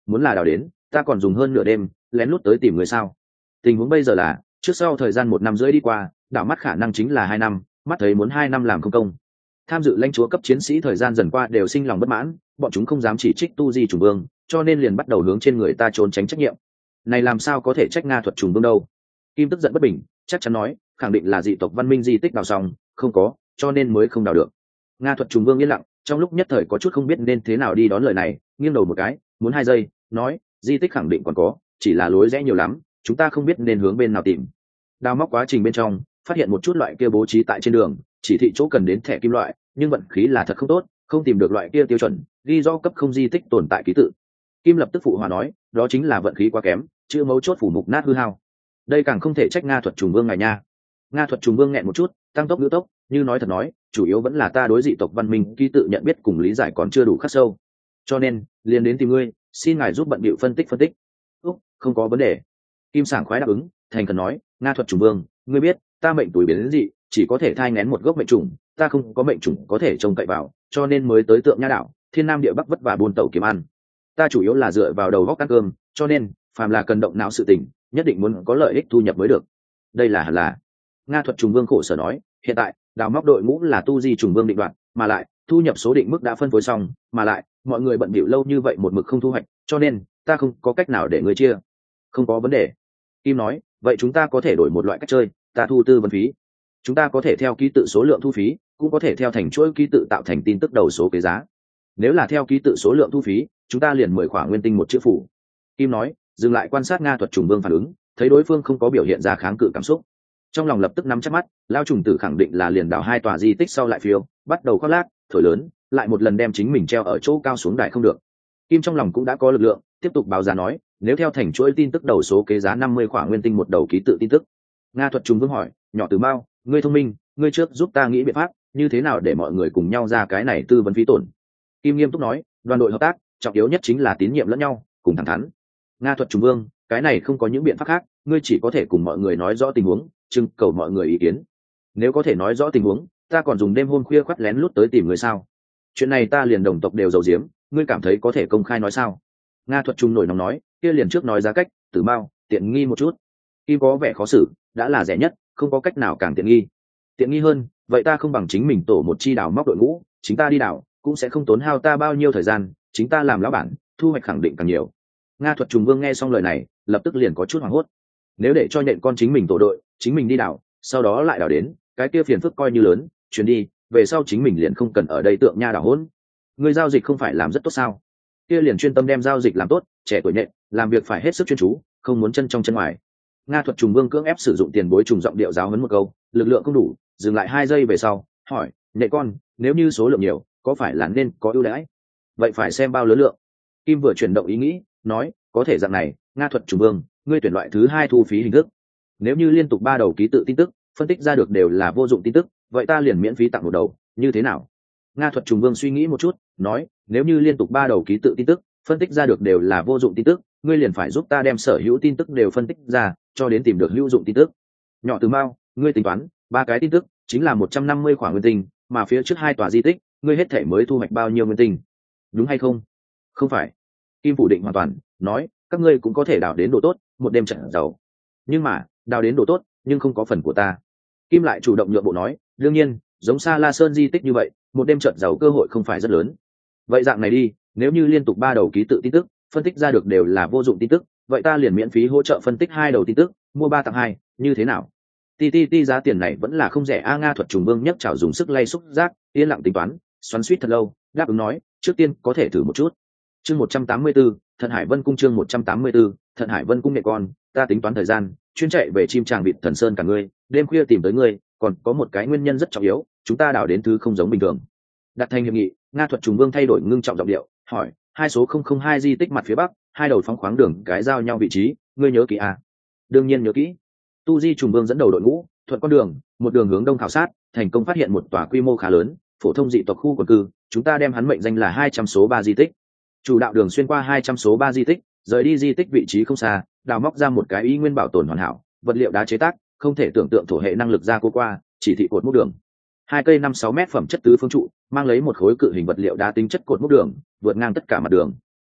Speaker 1: muốn là đào đến ta còn dùng hơn nửa đêm lén lút tới tìm người sao. Tình huống bây giờ là trước sau thời gian một năm rưỡi đi qua, đảo mắt khả năng chính là hai năm, mắt thấy muốn hai năm làm không công. Tham dự lãnh chúa cấp chiến sĩ thời gian dần qua đều sinh lòng bất mãn, bọn chúng không dám chỉ trích tu di trùng vương, cho nên liền bắt đầu hướng trên người ta trốn tránh trách nhiệm. Này làm sao có thể trách Nga thuật trùng vương đâu? Kim tức giận bất bình, chắc chắn nói, khẳng định là dị tộc văn minh di tích đào xong, không có, cho nên mới không đào được. Nga thuật trùng vương yên lặng, trong lúc nhất thời có chút không biết nên thế nào đi đón lời này, nghiêng đầu một cái, muốn hai giây, nói, di tích khẳng định còn có, chỉ là lối rẽ nhiều lắm, chúng ta không biết nên hướng bên nào tìm. Đào móc quá trình bên trong, phát hiện một chút loại kia bố trí tại trên đường, chỉ thị chỗ cần đến thẻ kim loại, nhưng vận khí là thật không tốt, không tìm được loại kia tiêu chuẩn, ghi do cấp không di tích tồn tại ký tự. Kim lập tức phụ hòa nói, đó chính là vận khí quá kém, chữ mấu chốt phủ mục nát hư hao. Đây càng không thể trách Nga thuật trùng vương ngài nha. Nga thuật trùng vương nghẹn một chút, tăng tốc ngữ tốc, như nói thật nói, chủ yếu vẫn là ta đối dị tộc văn minh ký tự nhận biết cùng lý giải còn chưa đủ khắc sâu, cho nên liền đến tìm ngươi, xin ngài giúp bận bịu phân tích phân tích. Úc, không có vấn đề. Kim sảng khoái đáp ứng, thành cần nói, Nga thuật trùng vương, ngươi biết ta mệnh tuổi biến đến dị, chỉ có thể thai ngén một gốc mệnh trùng, ta không có mệnh trùng có thể trông cậy vào, cho nên mới tới Tượng Nha đảo, thiên nam địa bắc vất vả buôn tẩu kiếm ăn. Ta chủ yếu là dựa vào đầu góc ăn cơm, cho nên phàm là cần động não sự tình, nhất định muốn có lợi ích thu nhập mới được. Đây là hẳn là. Nga thuật trùng vương khổ sở nói, hiện tại đào móc đội ngũ là tu di trùng vương định đoạt, mà lại thu nhập số định mức đã phân phối xong, mà lại mọi người bận bịu lâu như vậy một mực không thu hoạch, cho nên ta không có cách nào để người chia. Không có vấn đề. Kim nói, vậy chúng ta có thể đổi một loại cách chơi, ta thu tư vấn phí. Chúng ta có thể theo ký tự số lượng thu phí, cũng có thể theo thành chuỗi ký tự tạo thành tin tức đầu số kế giá. Nếu là theo ký tự số lượng thu phí, chúng ta liền mười khỏa nguyên tinh một chữ phủ. Kim nói, dừng lại quan sát Nga thuật trùng vương phản ứng, thấy đối phương không có biểu hiện ra kháng cự cảm xúc, trong lòng lập tức nắm chắc mắt, lao trùng tử khẳng định là liền đào hai tòa di tích sau lại phiêu, bắt đầu khoác lác, thổi lớn, lại một lần đem chính mình treo ở chỗ cao xuống đài không được. Kim trong lòng cũng đã có lực lượng, tiếp tục báo giá nói, nếu theo thành chuỗi tin tức đầu số kế giá năm mươi khỏa nguyên tinh một đầu ký tự tin tức. Nga thuật trùng vương hỏi, nhỏ từ bao, ngươi thông minh, ngươi trước giúp ta nghĩ biện pháp, như thế nào để mọi người cùng nhau ra cái này tư vấn phí tổn. Kim nghiêm túc nói, đoàn đội hợp tác, trọng yếu nhất chính là tín nhiệm lẫn nhau, cùng thẳng thắn. Nga thuật trùng vương, cái này không có những biện pháp khác, ngươi chỉ có thể cùng mọi người nói rõ tình huống, trưng cầu mọi người ý kiến. Nếu có thể nói rõ tình huống, ta còn dùng đêm hôm khuya khoắt lén lút tới tìm người sao? Chuyện này ta liền đồng tộc đều giấu giếm, ngươi cảm thấy có thể công khai nói sao? Nga thuật trùng nổi nóng nói, kia liền trước nói giá cách, tử mao, tiện nghi một chút. Kim có vẻ khó xử, đã là rẻ nhất, không có cách nào càng tiện nghi. Tiện nghi hơn, vậy ta không bằng chính mình tổ một chi đào móc đội ngũ, chính ta đi đào, cũng sẽ không tốn hao ta bao nhiêu thời gian, chính ta làm lão bản, thu hoạch khẳng định càng nhiều. Nga thuật trùng vương nghe xong lời này, lập tức liền có chút hoảng hốt. Nếu để cho nhện con chính mình tổ đội, chính mình đi đào, sau đó lại đào đến, cái kia phiền phức coi như lớn, chuyển đi, về sau chính mình liền không cần ở đây Tượng Nha đảo hỗn. Người giao dịch không phải làm rất tốt sao? Kia liền chuyên tâm đem giao dịch làm tốt, trẻ tuổi nhện, làm việc phải hết sức chuyên chú, không muốn chân trong chân ngoài. Nga thuật trùng vương cưỡng ép sử dụng tiền bối trùng giọng điệu giáo huấn một câu, lực lượng không đủ, dừng lại hai giây về sau, hỏi, nhện con, nếu như số lượng nhiều, có phải là nên có ưu đãi? Vậy phải xem bao lớn lượng. Kim vừa chuyển động ý nghĩ, nói, có thể dạng này, Nga thuật trùng vương, ngươi tuyển loại thứ hai thu phí hình thức. Nếu như liên tục ba đầu ký tự tin tức, phân tích ra được đều là vô dụng tin tức, vậy ta liền miễn phí tặng một đầu, như thế nào? Nga thuật trùng vương suy nghĩ một chút, nói, nếu như liên tục ba đầu ký tự tin tức, phân tích ra được đều là vô dụng tin tức, ngươi liền phải giúp ta đem sở hữu tin tức đều phân tích ra, cho đến tìm được hữu dụng tin tức. Nhỏ từ mao, ngươi tính toán, ba cái tin tức chính là một trăm năm mươi khoảng nguyên tinh, mà phía trước hai tòa di tích, ngươi hết thể mới thu hoạch bao nhiêu nguyên tinh? Đúng hay không? Không phải. Kim phủ định hoàn toàn, nói, các ngươi cũng có thể đào đến độ tốt, một đêm trận giàu. Nhưng mà, đào đến độ tốt, nhưng không có phần của ta. Kim lại chủ động nhượng bộ nói, đương nhiên, giống Sa La Sơn di tích như vậy, một đêm trận giàu cơ hội không phải rất lớn. Vậy dạng này đi, nếu như liên tục ba đầu ký tự tin tức, phân tích ra được đều là vô dụng tin tức, vậy ta liền miễn phí hỗ trợ phân tích hai đầu tin tức, mua ba tặng hai, như thế nào? Ti ti ti giá tiền này vẫn là không rẻ a. Nga thuật trùng vương nhấc chảo dùng sức lay xúc giác, yên lặng tính toán, xoắn xuýt thật lâu, đáp ứng nói, trước tiên có thể thử một chút. Chương một trăm tám mươi tư, Thận Hải Vân cung chương một trăm tám mươi tư, Thận Hải Vân cung mẹ con, ta tính toán thời gian, chuyên chạy về chim tràng vịt thần sơn cả ngươi, đêm khuya tìm tới ngươi, còn có một cái nguyên nhân rất trọng yếu, chúng ta đào đến thứ không giống bình thường. Đặt thành hiệp nghị, Nga thuật trùng vương thay đổi ngưng trọng giọng điệu, hỏi, hai số không không hai di tích mặt phía bắc, hai đầu phóng khoáng đường cái giao nhau vị trí, ngươi nhớ kỹ à? Đương nhiên nhớ kỹ. Tu di trùng vương dẫn đầu đội ngũ, thuận con đường, một đường hướng đông khảo sát, thành công phát hiện một tòa quy mô khá lớn, phổ thông dị tộc khu quần cư, chúng ta đem hắn mệnh danh là hai trăm số ba di tích. Chủ đạo đường xuyên qua hai trăm số ba di tích, rời đi di tích vị trí không xa, đào móc ra một cái y nguyên bảo tồn hoàn hảo, vật liệu đá chế tác, không thể tưởng tượng thổ hệ năng lực ra cô qua, chỉ thị cột mốc đường. Hai cây năm sáu mét phẩm chất tứ phương trụ, mang lấy một khối cự hình vật liệu đá tính chất cột mốc đường, vượt ngang tất cả mặt đường.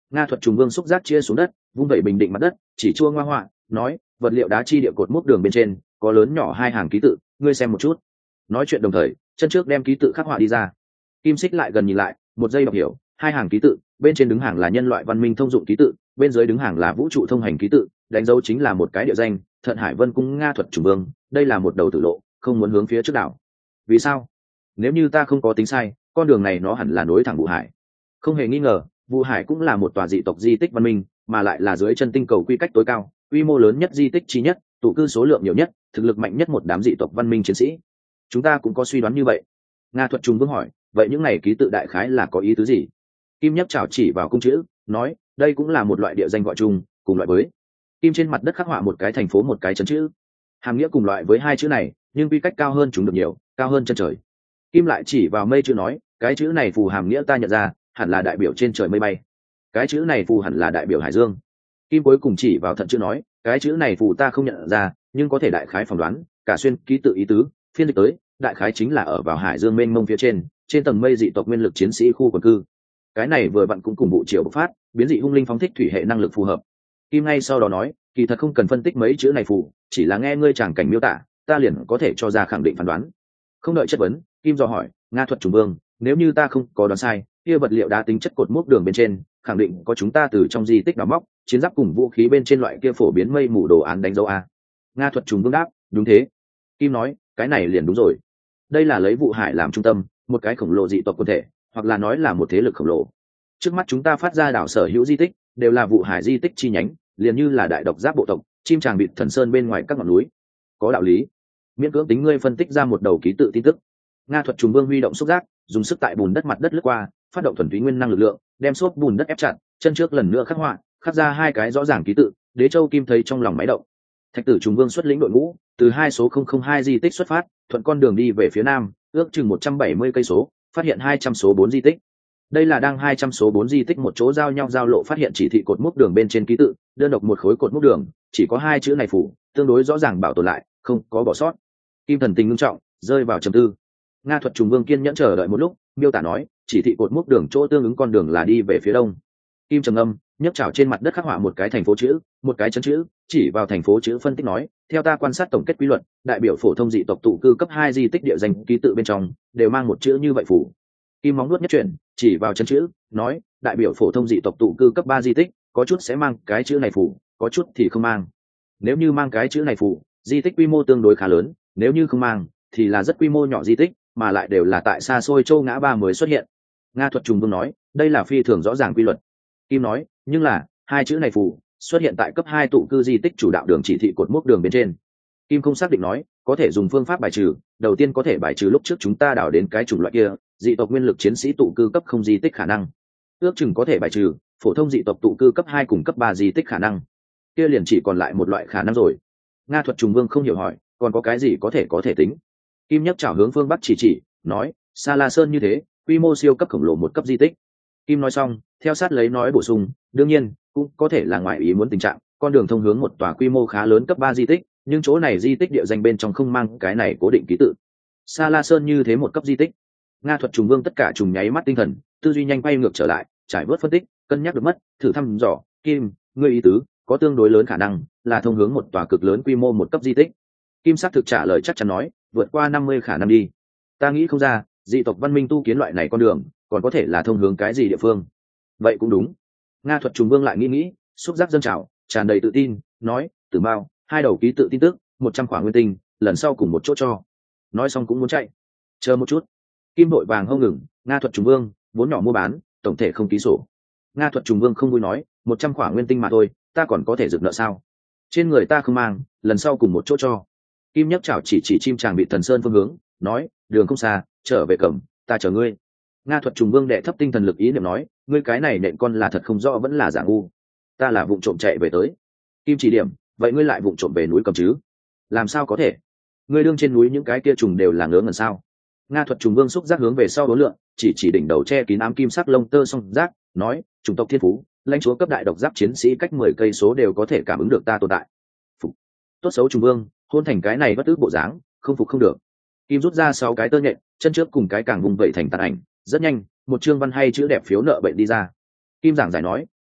Speaker 1: Nga thuật trùng vương xúc giác chia xuống đất, vung vẩy bình định mặt đất, chỉ chua ngoa họa, nói vật liệu đá chi địa cột mốc đường bên trên có lớn nhỏ hai hàng ký tự, ngươi xem một chút. Nói chuyện đồng thời, chân trước đem ký tự khắc họa đi ra. Kim Xích lại gần nhìn lại, một giây đọc hiểu, hai hàng ký tự, bên trên đứng hàng là nhân loại văn minh thông dụng ký tự, bên dưới đứng hàng là vũ trụ thông hành ký tự, đánh dấu chính là một cái địa danh, Thận Hải Vân Cung Nga thuật trùng vương, đây là một đầu tử lộ, không muốn hướng phía trước đảo. Vì sao? Nếu như ta không có tính sai, con đường này nó hẳn là nối thẳng Vũ Hải. Không hề nghi ngờ, Vũ Hải cũng là một tòa dị tộc di tích văn minh, mà lại là dưới chân tinh cầu quy cách tối cao, quy mô lớn nhất di tích chi nhất, tụ cư số lượng nhiều nhất, thực lực mạnh nhất một đám dị tộc văn minh chiến sĩ. Chúng ta cũng có suy đoán như vậy. Nga thuật trùng vương hỏi, vậy những này ký tự đại khái là có ý tứ gì? Kim nhấp chảo chỉ vào cung chữ, nói, đây cũng là một loại địa danh gọi chung, cùng loại với. Kim trên mặt đất khắc họa một cái thành phố một cái chấn chữ. Hàm nghĩa cùng loại với hai chữ này, nhưng quy cách cao hơn chúng được nhiều, cao hơn chân trời. Kim lại chỉ vào mây chữ nói, cái chữ này phù hàm nghĩa ta nhận ra, hẳn là đại biểu trên trời mây bay. Cái chữ này phù hẳn là đại biểu hải dương. Kim cuối cùng chỉ vào thận chữ nói, cái chữ này phù ta không nhận ra, nhưng có thể đại khái phỏng đoán, cả xuyên ký tự ý tứ, phiên dịch tới, đại khái chính là ở vào hải dương mênh mông phía trên, trên tầng mây dị tộc nguyên lực chiến sĩ khu quần cư. Cái này vừa vặn cũng cùng bộ chiều bộc phát, biến dị hung linh phóng thích thủy hệ năng lực phù hợp. Kim ngay sau đó nói, kỳ thật không cần phân tích mấy chữ này phù, chỉ là nghe ngươi tràng cảnh miêu tả, ta liền có thể cho ra khẳng định phán đoán. Không đợi chất vấn, Kim dò hỏi, Nga thuật trùng vương, nếu như ta không có đoán sai, kia vật liệu đá tính chất cột mốc đường bên trên, khẳng định có chúng ta từ trong di tích đào móc, chiến giáp cùng vũ khí bên trên loại kia phổ biến mây mù đồ án đánh dấu a. Nga thuật trùng vương đáp, đúng thế. Kim nói, cái này liền đúng rồi. Đây là lấy Vũ Hải làm trung tâm, một cái khổng lồ dị tộc quần thể, hoặc là nói là một thế lực khổng lồ. Trước mắt chúng ta phát ra đảo sở hữu di tích, đều là Vũ Hải di tích chi nhánh, liền như là đại độc giáp bộ tộc, chim tràng bịt thần sơn bên ngoài các ngọn núi. Có đạo lý. Miễn cưỡng tính ngươi phân tích ra một đầu ký tự tin tức. Nga thuật trùng vương huy động xúc giác, dùng sức tại bùn đất mặt đất lướt qua, phát động thuần túy nguyên năng lực lượng, đem xốp bùn đất ép chặt, chân trước lần nữa khắc họa, khắc ra hai cái rõ ràng ký tự. Đế Châu Kim thấy trong lòng máy động. Thạch tử trùng vương xuất lĩnh đội ngũ, từ hai số không không hai di tích xuất phát, thuận con đường đi về phía nam, ước chừng một trăm bảy mươi cây số, phát hiện hai trăm số bốn di tích. Đây là đang hai trăm số bốn di tích một chỗ giao nhau giao lộ phát hiện chỉ thị cột mốc đường bên trên ký tự, đơn độc một khối cột mốc đường, chỉ có hai chữ này phủ, tương đối rõ ràng bảo tồn lại, không có bỏ sót. Kim thần tình nghiêm trọng, rơi vào trầm tư. Nga thuật trùng vương kiên nhẫn chờ đợi một lúc, miêu tả nói, chỉ thị cột mốc đường chỗ tương ứng con đường là đi về phía đông. Kim trầm âm, nhấc chảo trên mặt đất khắc họa một cái thành phố chữ, một cái chấn chữ, chỉ vào thành phố chữ phân tích nói, theo ta quan sát tổng kết quy luật, đại biểu phổ thông dị tộc tụ cư cấp hai di tích địa danh ký tự bên trong đều mang một chữ như vậy phủ. Kim móng nuốt nhất chuyển, chỉ vào chấn chữ, nói, đại biểu phổ thông dị tộc tụ cư cấp ba di tích, có chút sẽ mang cái chữ này phủ, có chút thì không mang. Nếu như mang cái chữ này phủ, di tích quy mô tương đối khá lớn, nếu như không mang, thì là rất quy mô nhỏ di tích, mà lại đều là tại xa xôi châu ngã ba mới xuất hiện. Nga thuật trùng vương nói, đây là phi thường rõ ràng quy luật. Kim nói, nhưng là hai chữ này phù xuất hiện tại cấp hai tụ cư di tích chủ đạo đường chỉ thị cột mốc đường bên trên. Kim không xác định nói, có thể dùng phương pháp bài trừ, đầu tiên có thể bài trừ lúc trước chúng ta đào đến cái chủng loại kia, dị tộc nguyên lực chiến sĩ tụ cư cấp không di tích khả năng. Ước chừng có thể bài trừ phổ thông dị tộc tụ cư cấp hai cùng cấp ba di tích khả năng. Kia liền chỉ còn lại một loại khả năng rồi. Nga thuật trùng vương không hiểu hỏi, còn có cái gì có thể có thể tính? Kim nhấc chảo hướng phương bắc chỉ chỉ, nói, Sa La Sơn như thế, quy mô siêu cấp khổng lồ một cấp di tích. Kim nói xong, theo sát lấy nói bổ sung, đương nhiên cũng có thể là ngoại ý muốn tình trạng, con đường thông hướng một tòa quy mô khá lớn cấp ba di tích, nhưng chỗ này di tích địa danh bên trong không mang cái này cố định ký tự. Sa La Sơn như thế một cấp di tích. Nga thuật trùng vương tất cả trùng nháy mắt tinh thần, tư duy nhanh quay ngược trở lại, trải vớt phân tích, cân nhắc được mất, thử thăm dò, Kim, ngươi ý tứ, có tương đối lớn khả năng là thông hướng một tòa cực lớn quy mô một cấp di tích. Kim xác thực trả lời chắc chắn nói, vượt qua năm mươi khả năng đi. Ta nghĩ không ra, dị tộc văn minh tu kiến loại này con đường, còn có thể là thông hướng cái gì địa phương. Vậy cũng đúng. Nga thuật trùng vương lại nghĩ nghĩ, xúc giác dâng trào, tràn đầy tự tin, nói, Tử Mao, hai đầu ký tự tin tức, một trăm khỏa nguyên tinh, lần sau cùng một chỗ cho. Nói xong cũng muốn chạy. Chờ một chút. Kim đội vàng hông ngừng, Nga thuật trùng vương, vốn nhỏ mua bán, tổng thể không ký sổ. Nga thuật trùng vương không vui nói, một trăm khỏa nguyên tinh mà thôi, ta còn có thể rực nợ sao? Trên người ta không mang, lần sau cùng một chỗ cho. Kim nhấc chảo chỉ chỉ chim chàng bị thần sơn phương hướng, nói, đường không xa, trở về cẩm, ta chờ ngươi. Nga thuật trùng vương đệ thấp tinh thần lực ý niệm nói, ngươi cái này nện con là thật không rõ vẫn là giả ngu. Ta là vụng trộm chạy về tới. Kim chỉ điểm, vậy ngươi lại vụng trộm về núi cầm chứ? Làm sao có thể? Ngươi đương trên núi những cái kia trùng đều là ngớ ngẩn sao? Nga thuật trùng vương xúc giác hướng về sau đối lượng, chỉ chỉ đỉnh đầu che kín ám kim sắc lông tơ song giác, nói, chủng tộc thiên phú, lãnh chúa cấp đại độc giáp chiến sĩ cách mười cây số đều có thể cảm ứng được ta tồn tại. Phục. Tốt xấu trùng vương, hôn thành cái này bất ức bộ dáng, không phục không được. Kim rút ra sáu cái tơ nhện, chân trước cùng cái càng vùng vẩy thành tàn ảnh, rất nhanh, một chương văn hay chữ đẹp phiếu nợ bệnh đi ra. Kim giảng giải nói,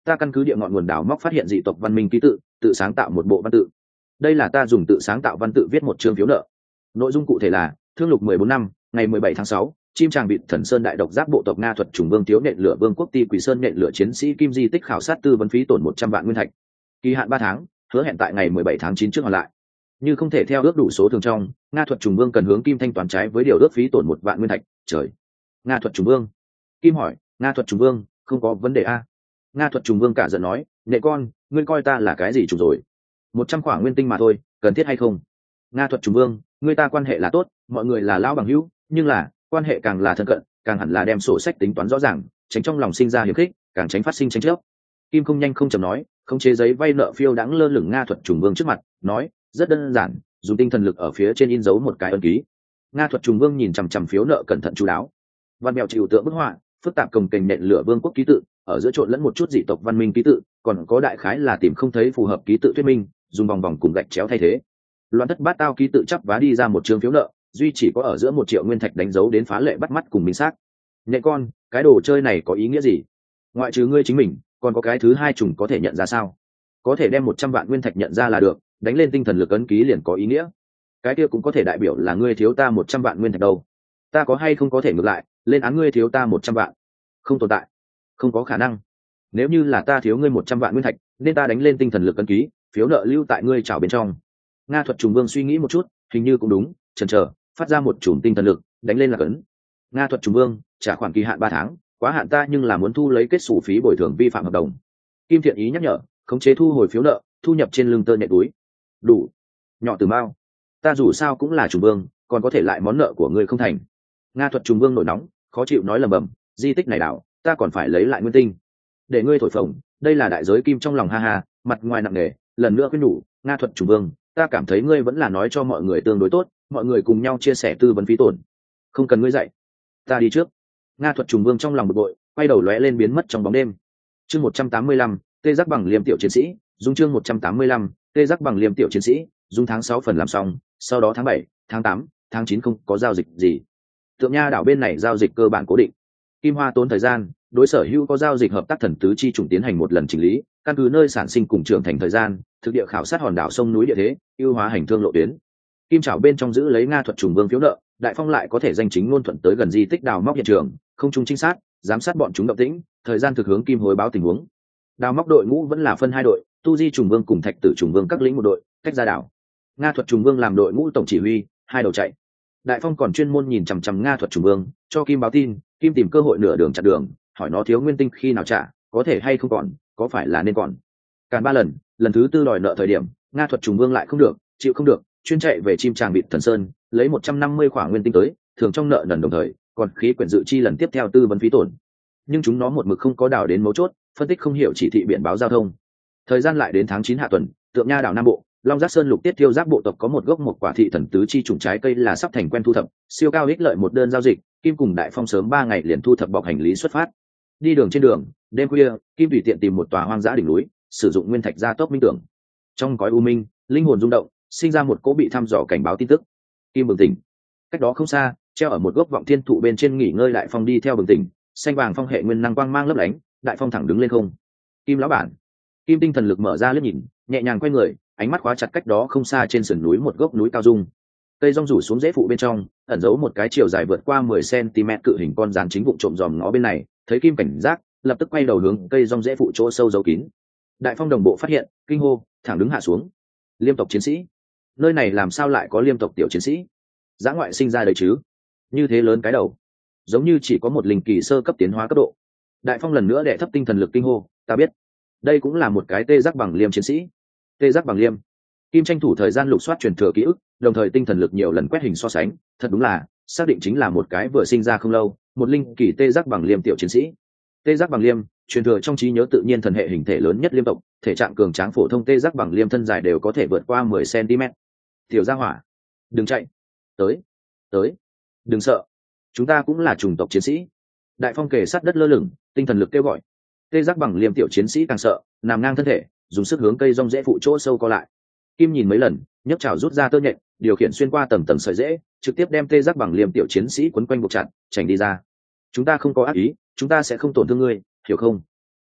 Speaker 1: ta căn cứ địa ngọn nguồn đào móc phát hiện dị tộc văn minh ký tự, tự sáng tạo một bộ văn tự. Đây là ta dùng tự sáng tạo văn tự viết một chương phiếu nợ. Nội dung cụ thể là thương lục mười bốn năm, ngày mười bảy tháng sáu, chim tràng bịt thần sơn đại độc giác bộ tộc Nga thuật trùng vương thiếu nện lửa vương quốc ti quỷ sơn nện lửa chiến sĩ kim di tích khảo sát tư vấn phí tổn một trăm vạn nguyên thạch. Kỳ hạn ba tháng, hứa hẹn tại ngày mười bảy tháng chín trước hoàn lại. Như không thể theo ước đủ số thường trong, Nga thuật trùng vương cần hướng kim thanh toán trái với điều ước phí tổn một vạn nguyên thạch. Trời. Nga thuật trùng vương. Kim hỏi, Nga thuật trùng vương, không có vấn đề a? Nga thuật trùng vương cả giận nói, nệ con, ngươi coi ta là cái gì trùng rồi? Một trăm khoảng nguyên tinh mà thôi, cần thiết hay không? Nga thuật trùng vương, ngươi ta quan hệ là tốt, mọi người là lão bằng hữu, nhưng là quan hệ càng là thân cận, càng hẳn là đem sổ sách tính toán rõ ràng, tránh trong lòng sinh ra hiềm khích, càng tránh phát sinh tranh chấp. Kim không nhanh không chậm nói, khống chế giấy vay nợ phiêu đãng lơ lửng Nga thuật trùng vương trước mặt, nói, rất đơn giản, dùng tinh thần lực ở phía trên in dấu một cái ấn ký. Nga thuật trùng vương nhìn chằm chằm phiếu nợ cẩn thận chú đáo. Văn mèo chịu tượng bức họa, phức tạp cồng kềnh nện lửa vương quốc ký tự, ở giữa trộn lẫn một chút dị tộc văn minh ký tự, còn có đại khái là tìm không thấy phù hợp ký tự thuyết minh, dùng vòng vòng cùng gạch chéo thay thế. Loạn thất bát tao ký tự chắp vá đi ra một chương phiếu nợ, duy chỉ có ở giữa một triệu nguyên thạch đánh dấu đến phá lệ bắt mắt cùng minh xác. Nhẹ con, cái đồ chơi này có ý nghĩa gì? Ngoại trừ ngươi chính mình, còn có cái thứ hai trùng có thể nhận ra sao? Có thể đem một trăm vạn nguyên thạch nhận ra là được, đánh lên tinh thần lực ấn ký liền có ý nghĩa. Cái kia cũng có thể đại biểu là ngươi thiếu ta một trăm vạn nguyên thạch đâu. Ta có hay không có thể ngược lại, lên án ngươi thiếu ta một trăm vạn? Không tồn tại, không có khả năng. Nếu như là ta thiếu ngươi một trăm vạn nguyên thạch, nên ta đánh lên tinh thần lực ấn ký, phiếu nợ lưu tại ngươi chảo bên trong. Nga thuật trùng vương suy nghĩ một chút, hình như cũng đúng, chần chờ, phát ra một chùm tinh thần lực, đánh lên là cấn. Nga thuật trùng vương, trả khoản kỳ hạn ba tháng, quá hạn ta nhưng là muốn thu lấy kết sổ phí bồi thường vi phạm hợp đồng. Kim thiện ý nhắc nhở, khống chế thu hồi phiếu nợ, thu nhập trên lưng tơ nhẹ túi. Đủ. Nhỏ từ mao. Ta dù sao cũng là trùng vương, còn có thể lại món nợ của ngươi không thành. Nga thuật trùng vương nổi nóng, khó chịu nói lầm bầm, di tích này đảo, ta còn phải lấy lại nguyên tinh. Để ngươi thổi phồng, đây là đại giới Kim trong lòng ha ha, mặt ngoài nặng nề, lần nữa khuyên nhủ, Nga thuật trùng vương, ta cảm thấy ngươi vẫn là nói cho mọi người tương đối tốt, mọi người cùng nhau chia sẻ tư vấn phí tổn. Không cần ngươi dạy, ta đi trước. Nga thuật trùng vương trong lòng bực bội, quay đầu lóe lên biến mất trong bóng đêm. Chương một trăm tám mươi lăm, tê giác bằng liêm tiểu chiến sĩ, dung chương một trăm tám mươi lăm, tê giác bằng liêm tiểu chiến sĩ, dung tháng sáu phần làm xong, sau đó tháng bảy, tháng tám, tháng chín không có giao dịch gì. Tượng Nha đảo bên này giao dịch cơ bản cố định. Kim Hoa tốn thời gian, đối sở hữu có giao dịch hợp tác thần tứ chi trùng tiến hành một lần chỉnh lý, căn cứ nơi sản sinh cùng trưởng thành thời gian, thực địa khảo sát hòn đảo sông núi địa thế, ưu hóa hành thương lộ tuyến. Kim Trảo bên trong giữ lấy Nga thuật trùng vương phiếu nợ, Đại Phong lại có thể danh chính ngôn thuận tới gần di tích đào móc hiện trường, không trung trinh sát, giám sát bọn chúng động tĩnh, thời gian thực hướng Kim hồi báo tình huống. Đào móc đội ngũ vẫn là phân hai đội, Tu Di trùng vương cùng Thạch Tử trùng vương các lĩnh một đội, cách ra đảo. Nga thuật trùng vương làm đội ngũ tổng chỉ huy, hai đầu chạy. Đại Phong còn chuyên môn nhìn chằm chằm Nga thuật trùng vương, cho Kim báo tin, Kim tìm cơ hội nửa đường chặn đường, hỏi nó thiếu nguyên tinh khi nào trả, có thể hay không còn, có phải là nên còn. Càn ba lần, lần thứ tư đòi nợ thời điểm, Nga thuật trùng vương lại không được, chịu không được, chuyên chạy về chim tràng bịt thần sơn, lấy một trăm năm mươi khoản nguyên tinh tới, thường trong nợ nần đồng thời, còn khí quyển dự chi lần tiếp theo tư vấn phí tổn. Nhưng chúng nó một mực không có đảo đến mấu chốt, phân tích không hiểu chỉ thị biển báo giao thông. Thời gian lại đến tháng chín hạ tuần, Tượng Nha đảo Nam Bộ, Long Giác Sơn lục tiết tiêu giác bộ tộc có một gốc một quả thị thần tứ chi trùng trái cây là sắp thành quen thu thập, siêu cao ích lợi một đơn giao dịch, Kim cùng Đại Phong sớm ba ngày liền thu thập bọc hành lý xuất phát. Đi đường trên đường, đêm khuya, Kim tùy tiện tìm một tòa hoang dã đỉnh núi, sử dụng nguyên thạch gia tốc minh tưởng. Trong cõi u minh, linh hồn rung động, sinh ra một cỗ bị thăm dò cảnh báo tin tức. Kim bừng tỉnh. Cách đó không xa, treo ở một gốc vọng thiên thụ bên trên nghỉ ngơi Đại Phong đi theo bừng tỉnh, xanh vàng phong hệ nguyên năng quang mang lấp lánh, Đại Phong thẳng đứng lên không. Kim lão bản. Kim tinh thần lực mở ra liếc nhìn, nhẹ nhàng quay người, ánh mắt khóa chặt cách đó không xa trên sườn núi một gốc núi cao dung. Cây rong rủ xuống rễ phụ bên trong, ẩn giấu một cái chiều dài vượt qua mười xăng-ti-mét cự hình con gián chính vụ trộm dòm ngó bên này, thấy Kim cảnh giác, lập tức quay đầu hướng cây rong rễ phụ chỗ sâu giấu kín. Đại Phong đồng bộ phát hiện, kinh hô, thẳng đứng hạ xuống. Liêm tộc chiến sĩ, nơi này làm sao lại có liêm tộc tiểu chiến sĩ? Dã ngoại sinh ra đấy chứ? Như thế lớn cái đầu, giống như chỉ có một linh kỳ sơ cấp tiến hóa cấp độ. Đại Phong lần nữa đè thấp tinh thần lực kinh hô, ta biết, đây cũng là một cái tê giác bằng liêm chiến sĩ. Tê giác bằng liêm. Kim tranh thủ thời gian lục soát truyền thừa ký ức, đồng thời tinh thần lực nhiều lần quét hình so sánh, thật đúng là xác định chính là một cái vừa sinh ra không lâu, một linh kỳ tê giác bằng liêm tiểu chiến sĩ. Tê giác bằng liêm, truyền thừa trong trí nhớ tự nhiên thần hệ hình thể lớn nhất liêm tộc, thể trạng cường tráng phổ thông tê giác bằng liêm thân dài đều có thể vượt qua mười xăng-ti-mét. Tiểu gia hỏa, đừng chạy, tới, tới, đừng sợ, chúng ta cũng là chủng tộc chiến sĩ. Đại Phong kề sát đất lơ lửng, tinh thần lực kêu gọi. Tê giác bằng liêm tiểu chiến sĩ càng sợ, nằm ngang thân thể, dùng sức hướng cây rong rễ phụ chỗ sâu co lại. Kim nhìn mấy lần, nhấc chảo rút ra tơ nhện, điều khiển xuyên qua tầng tầng sợi rễ, trực tiếp đem tê giác bằng liêm tiểu chiến sĩ quấn quanh buộc chặt, chảnh đi ra. Chúng ta không có ác ý, chúng ta sẽ không tổn thương ngươi, hiểu không?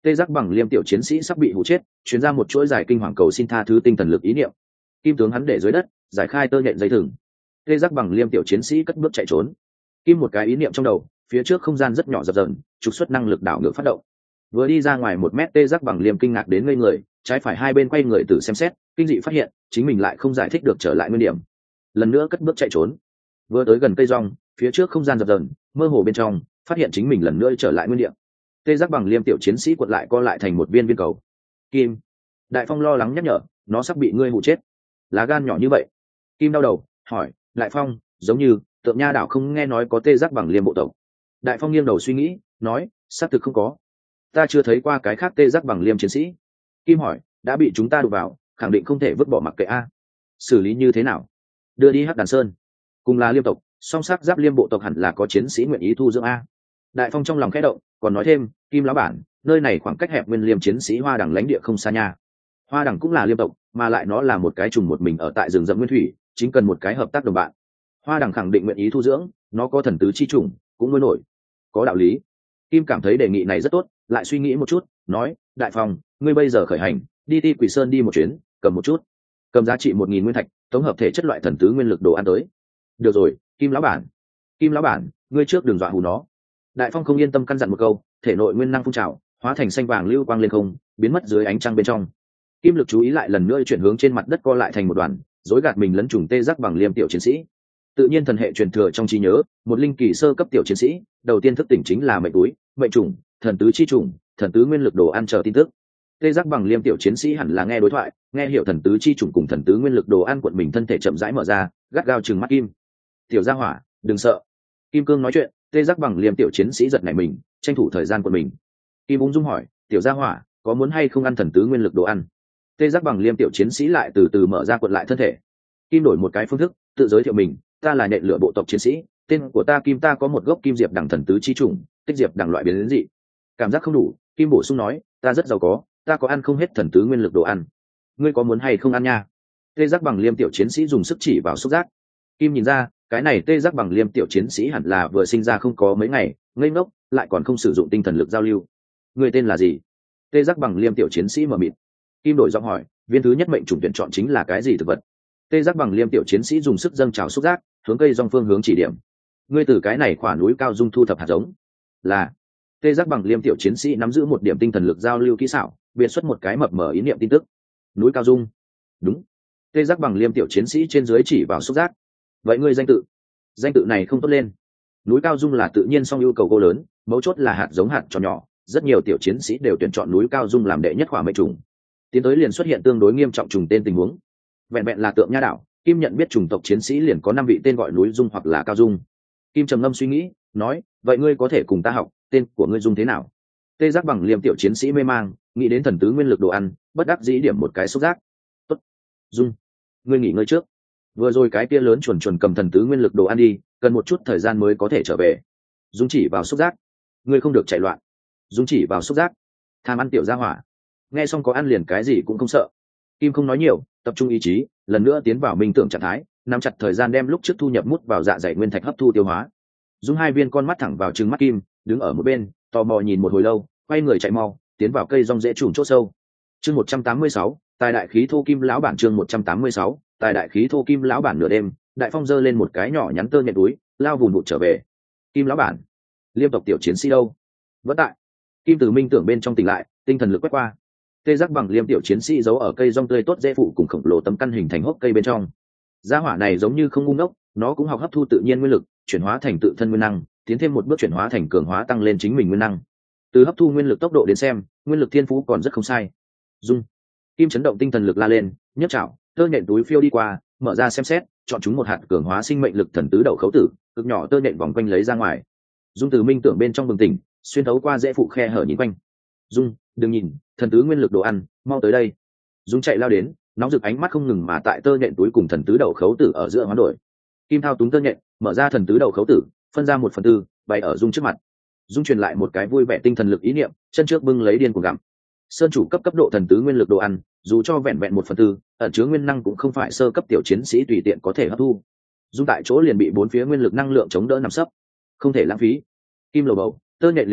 Speaker 1: tê giác bằng liêm tiểu chiến sĩ sắp bị hụ chết, chuyến ra một chuỗi dài kinh hoàng cầu xin tha thứ tinh thần lực ý niệm. Kim tướng hắn để dưới đất, giải khai tơ nhện dây thừng. Tê giác bằng liêm tiểu chiến sĩ cất bước chạy trốn. Kim một cái ý niệm trong đầu, phía trước không gian rất nhỏ dập dần, trục xuất năng lực đảo ngược phát động. Vừa đi ra ngoài một mét, tê giác bằng liêm kinh ngạc đến ngây người, trái phải hai bên quay người từ xem xét, kinh dị phát hiện chính mình lại không giải thích được trở lại nguyên điểm. Lần nữa cất bước chạy trốn. Vừa tới gần cây rong, phía trước không gian dập dần, mơ hồ bên trong phát hiện chính mình lần nữa trở lại nguyên điểm. Tê giác bằng liêm tiểu chiến sĩ quật lại co lại thành một viên viên cầu. Kim, Đại Phong lo lắng nhắc nhở, nó sắp bị ngươi hụ chết. Lá gan nhỏ như vậy. Kim đau đầu hỏi, Đại Phong, giống như Tượng Nha đảo không nghe nói có tê giác bằng liêm bộ tộc. Đại Phong nghiêng đầu suy nghĩ, nói, xác thực không có, ta chưa thấy qua cái khác tê giác bằng liêm chiến sĩ. Kim hỏi, đã bị chúng ta đụng vào, khẳng định không thể vứt bỏ mặc kệ a. Xử lý như thế nào? Đưa đi Hắc Đàn Sơn. Cùng là liêm tộc, song sắc giáp liêm bộ tộc hẳn là có chiến sĩ nguyện ý thu dưỡng a. Đại Phong trong lòng khẽ động, còn nói thêm, Kim lão bản, nơi này khoảng cách hẹp nguyên liêm chiến sĩ Hoa Đằng lãnh địa không xa nha. Hoa Đằng cũng là liêm tộc, mà lại nó là một cái trùng một mình ở tại rừng rậm nguyên thủy, chính cần một cái hợp tác đồng bạn. Hoa Đằng khẳng định nguyện ý thu dưỡng, nó có thần tứ chi trùng, cũng nuôi nổi. Có đạo lý. Kim cảm thấy đề nghị này rất tốt, lại suy nghĩ một chút, nói, Đại Phong, ngươi bây giờ khởi hành, đi Ti Quỷ Sơn đi một chuyến, cầm một chút, cầm giá trị một nghìn nguyên thạch, tổng hợp thể chất loại thần tứ nguyên lực đồ ăn tới. Được rồi, Kim lão bản. Kim lão bản, ngươi trước đừng dọa hù nó. Đại Phong không yên tâm căn dặn một câu, thể nội nguyên năng phun trào, hóa thành xanh vàng lưu quang lên không, biến mất dưới ánh trăng bên trong. Kim lực chú ý lại lần nữa chuyển hướng trên mặt đất, co lại thành một đoàn, dối gạt mình lấn trùng tê giác bằng liêm tiểu chiến sĩ. Tự nhiên thần hệ truyền thừa trong trí nhớ, một linh kỳ sơ cấp tiểu chiến sĩ, đầu tiên thức tỉnh chính là mệnh túi, mệnh trùng, thần tứ chi trùng, thần tứ nguyên lực đồ ăn chờ tin tức. Tê giác bằng liêm tiểu chiến sĩ hẳn là nghe đối thoại, nghe hiểu thần tứ chi trùng cùng thần tứ nguyên lực đồ ăn, cuộn mình thân thể chậm rãi mở ra, gắt gao trừng mắt Kim. Tiểu gia hỏa, đừng sợ. Kim cương nói chuyện, tê giác bằng liêm tiểu chiến sĩ giật nảy mình, tranh thủ thời gian của mình. Kim ung dung hỏi, tiểu gia hỏa, có muốn hay không ăn thần tứ nguyên lực đồ ăn? Tê giác bằng liêm tiểu chiến sĩ lại từ từ mở ra cuộn lại thân thể. Kim đổi một cái phương thức, tự giới thiệu mình, ta là nhện lửa bộ tộc chiến sĩ, tên của ta Kim, ta có một gốc kim diệp đằng thần tứ chi trùng, tích diệp đằng loại biến đến dị. Cảm giác không đủ, Kim bổ sung nói, ta rất giàu có, ta có ăn không hết thần tứ nguyên lực đồ ăn. Ngươi có muốn hay không ăn nha? Tê giác bằng liêm tiểu chiến sĩ dùng sức chỉ vào xúc giác. Kim nhìn ra, cái này tê giác bằng liêm tiểu chiến sĩ hẳn là vừa sinh ra không có mấy ngày, ngây ngốc, lại còn không sử dụng tinh thần lực giao lưu. Người tên là gì? Tê giác bằng liêm tiểu chiến sĩ mở mịt. Kim đổi giọng hỏi, viên thứ nhất mệnh chủng tuyển chọn chính là cái gì thực vật? Tê giác bằng liêm tiểu chiến sĩ dùng sức dâng trào xúc giác, hướng cây dòng phương hướng chỉ điểm. Ngươi từ cái này khoả núi cao dung thu thập hạt giống. Là. Tê giác bằng liêm tiểu chiến sĩ nắm giữ một điểm tinh thần lực giao lưu kỹ xảo, biện xuất một cái mập mờ ý niệm tin tức. Núi cao dung. Đúng. Tê giác bằng liêm tiểu chiến sĩ trên dưới chỉ vào xúc giác. Vậy ngươi danh tự? Danh tự này không tốt lên. Núi cao dung là tự nhiên song yêu cầu cô lớn, mấu chốt là hạt giống hạt tròn nhỏ, rất nhiều tiểu chiến sĩ đều tuyển chọn núi cao dung làm đệ nhất khỏa mệnh trùng. Tiến tới liền xuất hiện tương đối nghiêm trọng trùng tên tình huống. Vẹn vẹn là Tượng Nha đảo, Kim nhận biết chủng tộc chiến sĩ liền có năm vị tên gọi núi dung hoặc là cao dung. Kim trầm ngâm suy nghĩ, nói, vậy ngươi có thể cùng ta học, tên của ngươi dung thế nào? Tê giác bằng liêm tiểu chiến sĩ mê mang, nghĩ đến thần tứ nguyên lực đồ ăn, bất đắc dĩ điểm một cái xúc giác. Tốt. Dung, ngươi nghỉ ngơi trước. Vừa rồi cái kia lớn chuồn chuồn cầm thần tứ nguyên lực đồ ăn đi, cần một chút thời gian mới có thể trở về. Dung chỉ vào xúc giác. Ngươi không được chạy loạn. Dung chỉ vào xúc giác. Tham ăn tiểu gia hỏa. Nghe xong có ăn liền cái gì cũng không sợ. Kim không nói nhiều, tập trung ý chí, lần nữa tiến vào minh tưởng trạng thái, nắm chặt thời gian đem lúc trước thu nhập mút vào dạ dày nguyên thạch hấp thu tiêu hóa. Dung hai viên con mắt thẳng vào trừng mắt Kim, đứng ở một bên, tò mò nhìn một hồi lâu, quay người chạy mau, tiến vào cây rong rễ trùm chỗ sâu. Chương một trăm tám mươi sáu, tài đại khí thô Kim lão bản. Chương một trăm tám mươi sáu, tài đại khí thô Kim lão bản. Nửa đêm, Đại Phong giơ lên một cái nhỏ nhắn tơ nhện túi, lao vùn vụt trở về. Kim lão bản, liêm tộc tiểu chiến sĩ đâu? Vẫn tại. Kim từ minh tưởng bên trong tỉnh lại, tinh thần lực quét qua. Tê giác bằng liêm tiểu chiến sĩ giấu ở cây rong tươi tốt dễ phụ cùng khổng lồ tấm căn hình thành hốc cây bên trong. Gia hỏa này giống như không ngu ngốc, nó cũng học hấp thu tự nhiên nguyên lực, chuyển hóa thành tự thân nguyên năng, tiến thêm một bước chuyển hóa thành cường hóa tăng lên chính mình nguyên năng. Từ hấp thu nguyên lực tốc độ đến xem, nguyên lực thiên phú còn rất không sai. Dung. Kim chấn động tinh thần lực la lên, nhấc chảo, tơ nhện túi phiêu đi qua, mở ra xem xét, chọn chúng một hạt cường hóa sinh mệnh lực thần tứ đậu khấu tử, cực nhỏ tơ nhện vòng quanh lấy ra ngoài. Dung từ minh tưởng bên trong bừng tỉnh, xuyên thấu qua dễ phụ khe hở nhìn quanh. Dung, đừng nhìn, thần tứ nguyên lực đồ ăn, mau tới đây. Dung chạy lao đến, nóng rực ánh mắt không ngừng mà tại tơ nhện túi cùng thần tứ đậu khấu tử ở giữa hoán đổi. Kim thao túng tơ nhện, mở ra thần tứ đậu khấu tử, phân ra một phần tư, bày ở Dung trước mặt. Dung truyền lại một cái vui vẻ tinh thần lực ý niệm, chân trước bưng lấy điên cuồng gặm. Sơn chủ cấp cấp độ thần tứ nguyên lực đồ ăn, dù cho vẹn vẹn một phần tư, ẩn chứa nguyên năng cũng không phải sơ cấp tiểu chiến sĩ tùy tiện có thể hấp thu. Dung tại chỗ liền bị bốn phía nguyên lực năng lượng chống đỡ nằm sấp, không thể lãng phí. Kim lầu bầu, tơ nhện liền quấn,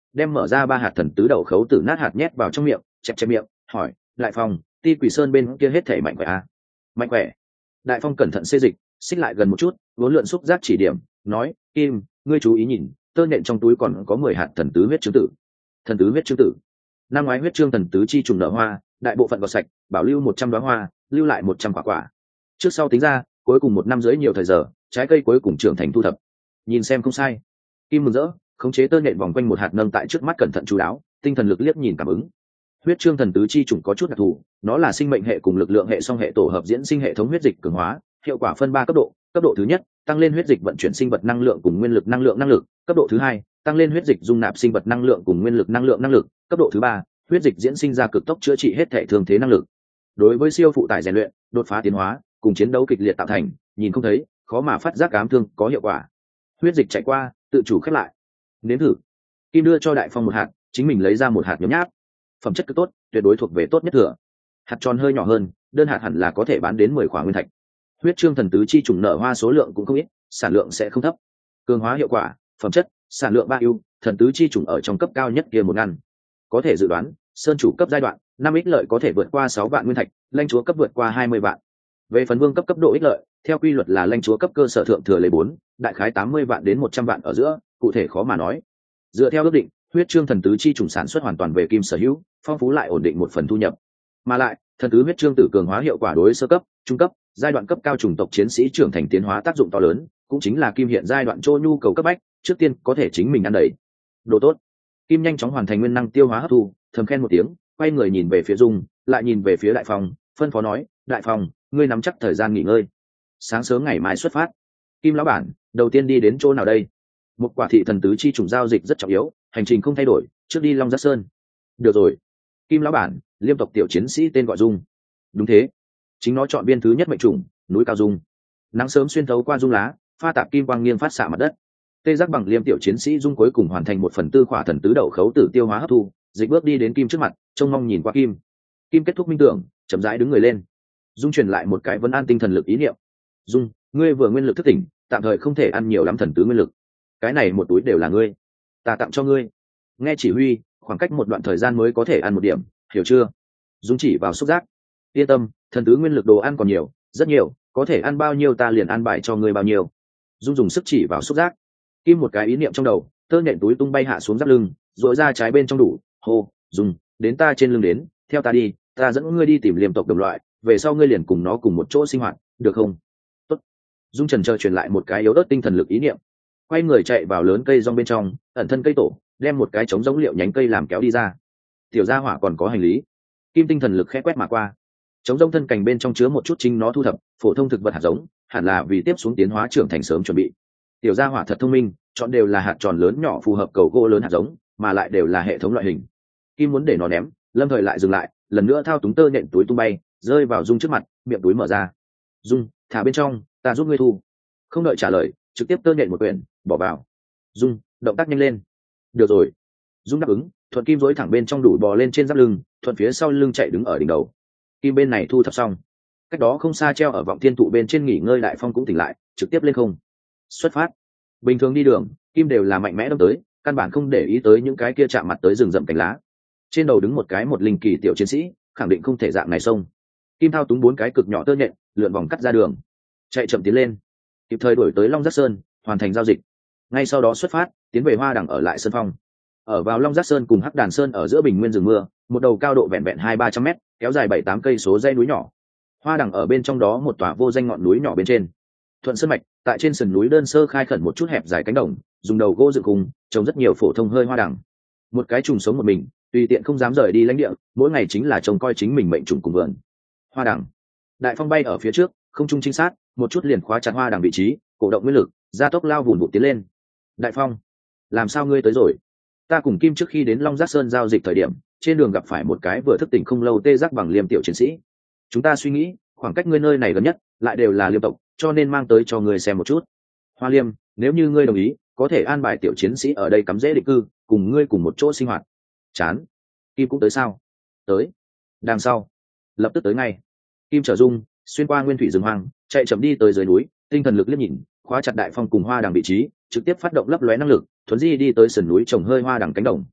Speaker 1: đem mở ra ba hạt thần tứ đậu khấu tử nát hạt nhét vào trong miệng, chẹp chẹp miệng hỏi đại phong, ti quỷ sơn bên kia hết thể mạnh khỏe à? Mạnh khỏe. Đại phong cẩn thận xê dịch, xích lại gần một chút, vốn lượn xúc giác chỉ điểm nói, Kim, ngươi chú ý nhìn, tơ nhện trong túi còn có mười hạt thần tứ huyết trương tử. Thần tứ huyết trương tử. Năm ngoái huyết trương thần tứ chi trùng nở hoa, đại bộ phận gọt sạch, bảo lưu một trăm đoá hoa, lưu lại một trăm quả quả. Trước sau tính ra, cuối cùng một năm rưỡi nhiều thời giờ, trái cây cuối cùng trưởng thành thu thập. Nhìn xem không sai. Kim mừng rỡ, khống chế tơ nhện vòng quanh một hạt nâng tại trước mắt cẩn thận chú đáo, tinh thần lực liếc nhìn cảm ứng. Huyết trương thần tứ chi trùng có chút đặc thù, nó là sinh mệnh hệ cùng lực lượng hệ song hệ tổ hợp diễn sinh hệ thống huyết dịch cường hóa, hiệu quả phân ba cấp độ. Cấp độ thứ nhất, tăng lên huyết dịch vận chuyển sinh vật năng lượng cùng nguyên lực năng lượng năng lực. Cấp độ thứ hai, tăng lên huyết dịch dung nạp sinh vật năng lượng cùng nguyên lực năng lượng năng lực. Cấp độ thứ ba, huyết dịch diễn sinh ra cực tốc chữa trị hết thể thương thế năng lực. Đối với siêu phụ tải rèn luyện, đột phá tiến hóa cùng chiến đấu kịch liệt tạo thành, nhìn không thấy, khó mà phát giác ám thương có hiệu quả. Huyết dịch chạy qua, tự chủ khép lại. Nếm thử. Kim đưa cho đại phong một hạt, chính mình lấy ra một hạt nhấm nháp. Phẩm chất cực tốt, tuyệt đối thuộc về tốt nhất thừa. Hạt tròn hơi nhỏ hơn, đơn hạt hẳn là có thể bán đến mười khỏa nguyên thạch. Huyết trương thần tứ chi trùng nở hoa số lượng cũng không ít, sản lượng sẽ không thấp. Cường hóa hiệu quả, phẩm chất, sản lượng ba ưu, thần tứ chi trùng ở trong cấp cao nhất kia một ngăn. Có thể dự đoán, sơn chủ cấp giai đoạn, năm ích lợi có thể vượt qua sáu vạn nguyên thạch, lãnh chúa cấp vượt qua hai mươi vạn. Về phần vương cấp cấp độ ích lợi, theo quy luật là lãnh chúa cấp cơ sở thượng thừa lấy bốn, đại khái tám mươi vạn đến một trăm vạn ở giữa, cụ thể khó mà nói. Dựa theo ước định, huyết trương thần tứ chi trùng sản xuất hoàn toàn về kim sở hữu, phong phú lại ổn định một phần thu nhập. Mà lại, thần tứ huyết trương tử cường hóa hiệu quả đối sơ cấp, trung cấp, giai đoạn cấp cao chủng tộc chiến sĩ trưởng thành tiến hóa tác dụng to lớn, cũng chính là kim hiện giai đoạn trô nhu cầu cấp bách, trước tiên có thể chính mình ăn đầy. Đồ tốt. Kim nhanh chóng hoàn thành nguyên năng tiêu hóa hấp thu, thầm khen một tiếng, quay người nhìn về phía Dung, lại nhìn về phía Đại Phong, phân phó nói, Đại Phong, ngươi nắm chắc thời gian nghỉ ngơi. Sáng sớm ngày mai xuất phát. Kim lão bản, đầu tiên đi đến chỗ nào đây? Một quả thị thần tứ chi trùng giao dịch rất trọng yếu, hành trình không thay đổi, trước đi Long Giác Sơn. Được rồi. Kim lão bản, liêm tộc tiểu chiến sĩ tên gọi Dung. Đúng thế. Chính nó chọn biên thứ nhất mệnh trùng, núi cao Dung. Nắng sớm xuyên thấu qua dung lá, pha tạp kim quang nghiêng phát xạ mặt đất. Tê giác bằng liêm tiểu chiến sĩ Dung cuối cùng hoàn thành một phần tư khỏa thần tứ đậu khấu tử tiêu hóa hấp thu, dịch bước đi đến Kim trước mặt, trông mong nhìn qua Kim. Kim kết thúc minh tưởng, chậm rãi đứng người lên. Dung truyền lại một cái vấn an tinh thần lực ý niệm. Dung, ngươi vừa nguyên lực thức tỉnh, tạm thời không thể ăn nhiều lắm thần tứ nguyên lực. Cái này một túi đều là ngươi, ta tặng cho ngươi. Nghe chỉ huy, khoảng cách một đoạn thời gian mới có thể ăn một điểm, hiểu chưa? Dung chỉ vào xúc giác. Yên tâm, thần tứ nguyên lực đồ ăn còn nhiều, rất nhiều, có thể ăn bao nhiêu ta liền ăn bài cho ngươi bao nhiêu. Dung dùng sức chỉ vào xúc giác. Kim một cái ý niệm trong đầu, tơ nhện túi tung bay hạ xuống giáp lưng, rỗi ra trái bên trong đủ, hô, Dung, đến ta trên lưng đến, theo ta đi, ta dẫn ngươi đi tìm liêm tộc đồng loại, về sau ngươi liền cùng nó cùng một chỗ sinh hoạt, được không? Tốt. Dung trần chờ truyền lại một cái yếu ớt tinh thần lực ý niệm, quay người chạy vào lớn cây rong bên trong, ẩn thân cây tổ, đem một cái trống giống liệu nhánh cây làm kéo đi ra. Tiểu gia hỏa còn có hành lý. Kim tinh thần lực khẽ quét mà qua, trống giống thân cành bên trong chứa một chút chính nó thu thập, phổ thông thực vật hạt giống, hẳn là vì tiếp xuống tiến hóa trưởng thành sớm chuẩn bị. Tiểu gia hỏa thật thông minh, chọn đều là hạt tròn lớn nhỏ phù hợp cầu gỗ lớn hạt giống, mà lại đều là hệ thống loại hình. Kim muốn để nó ném, lâm thời lại dừng lại, lần nữa thao túng tơ nện túi tung bay, rơi vào Dung trước mặt, miệng túi mở ra. Dung, thả bên trong, ta giúp ngươi thu. Không đợi trả lời, trực tiếp tơ nện một quyển, bỏ vào. Dung, động tác nhanh lên. Được rồi. Dung đáp ứng, thuận Kim dối thẳng bên trong đủ bò lên trên giáp lưng, thuận phía sau lưng chạy đứng ở đỉnh đầu. Kim bên này thu thập xong, cách đó không xa treo ở vọng thiên thụ bên trên nghỉ ngơi Đại Phong cũng tỉnh lại, trực tiếp lên không. Xuất phát. Bình thường đi đường, Kim đều là mạnh mẽ đâm tới, căn bản không để ý tới những cái kia chạm mặt tới rừng rậm cánh lá. Trên đầu đứng một cái một linh kỳ tiểu chiến sĩ, khẳng định không thể dạng này xông. Kim thao túng bốn cái cực nhỏ tơ nhện, lượn vòng cắt ra đường, chạy chậm tiến lên, kịp thời đuổi tới Long Giác Sơn, hoàn thành giao dịch. Ngay sau đó xuất phát, tiến về Hoa Đằng ở lại Sơn Phong. Ở vào Long Giác Sơn cùng Hắc Đàn Sơn ở giữa bình nguyên rừng mưa, một đầu cao độ vẹn vẹn hai ba trăm mét, kéo dài bảy tám cây số dãy núi nhỏ. Hoa Đằng ở bên trong đó một tòa vô danh ngọn núi nhỏ bên trên. Thuận sơn mạch, tại trên sườn núi đơn sơ khai khẩn một chút hẹp dài cánh đồng, dùng đầu gỗ dựng cùng, trồng rất nhiều phổ thông hơi hoa đằng. Một cái trùng sống một mình, tùy tiện không dám rời đi lãnh địa, mỗi ngày chính là trông coi chính mình mệnh trùng cùng vườn. Hoa đằng. Đại Phong bay ở phía trước, không trung trinh sát, một chút liền khóa chặt hoa đằng vị trí, cổ động nguyên lực, gia tốc lao vụn vụt tiến lên. Đại Phong, làm sao ngươi tới rồi? Ta cùng Kim trước khi đến Long Giác Sơn giao dịch thời điểm, trên đường gặp phải một cái vừa thức tỉnh không lâu tê giác bằng liêm tiểu chiến sĩ. Chúng ta suy nghĩ, khoảng cách ngươi nơi này gần nhất, lại đều là liêm tộc, cho nên mang tới cho ngươi xem một chút. Hoa Liêm, nếu như ngươi đồng ý, có thể an bài tiểu chiến sĩ ở đây cắm rễ định cư, cùng ngươi cùng một chỗ sinh hoạt. Chán. Kim cũng tới sao? Tới. Đằng sau. Lập tức tới ngay. Kim trở Dung, xuyên qua nguyên thủy rừng hoang, chạy chậm đi tới dưới núi, tinh thần lực liếc nhìn, khóa chặt Đại Phong cùng hoa đằng vị trí, trực tiếp phát động lấp lóe năng lực, thuấn di đi tới sườn núi trồng hơi hoa đằng cánh đồng,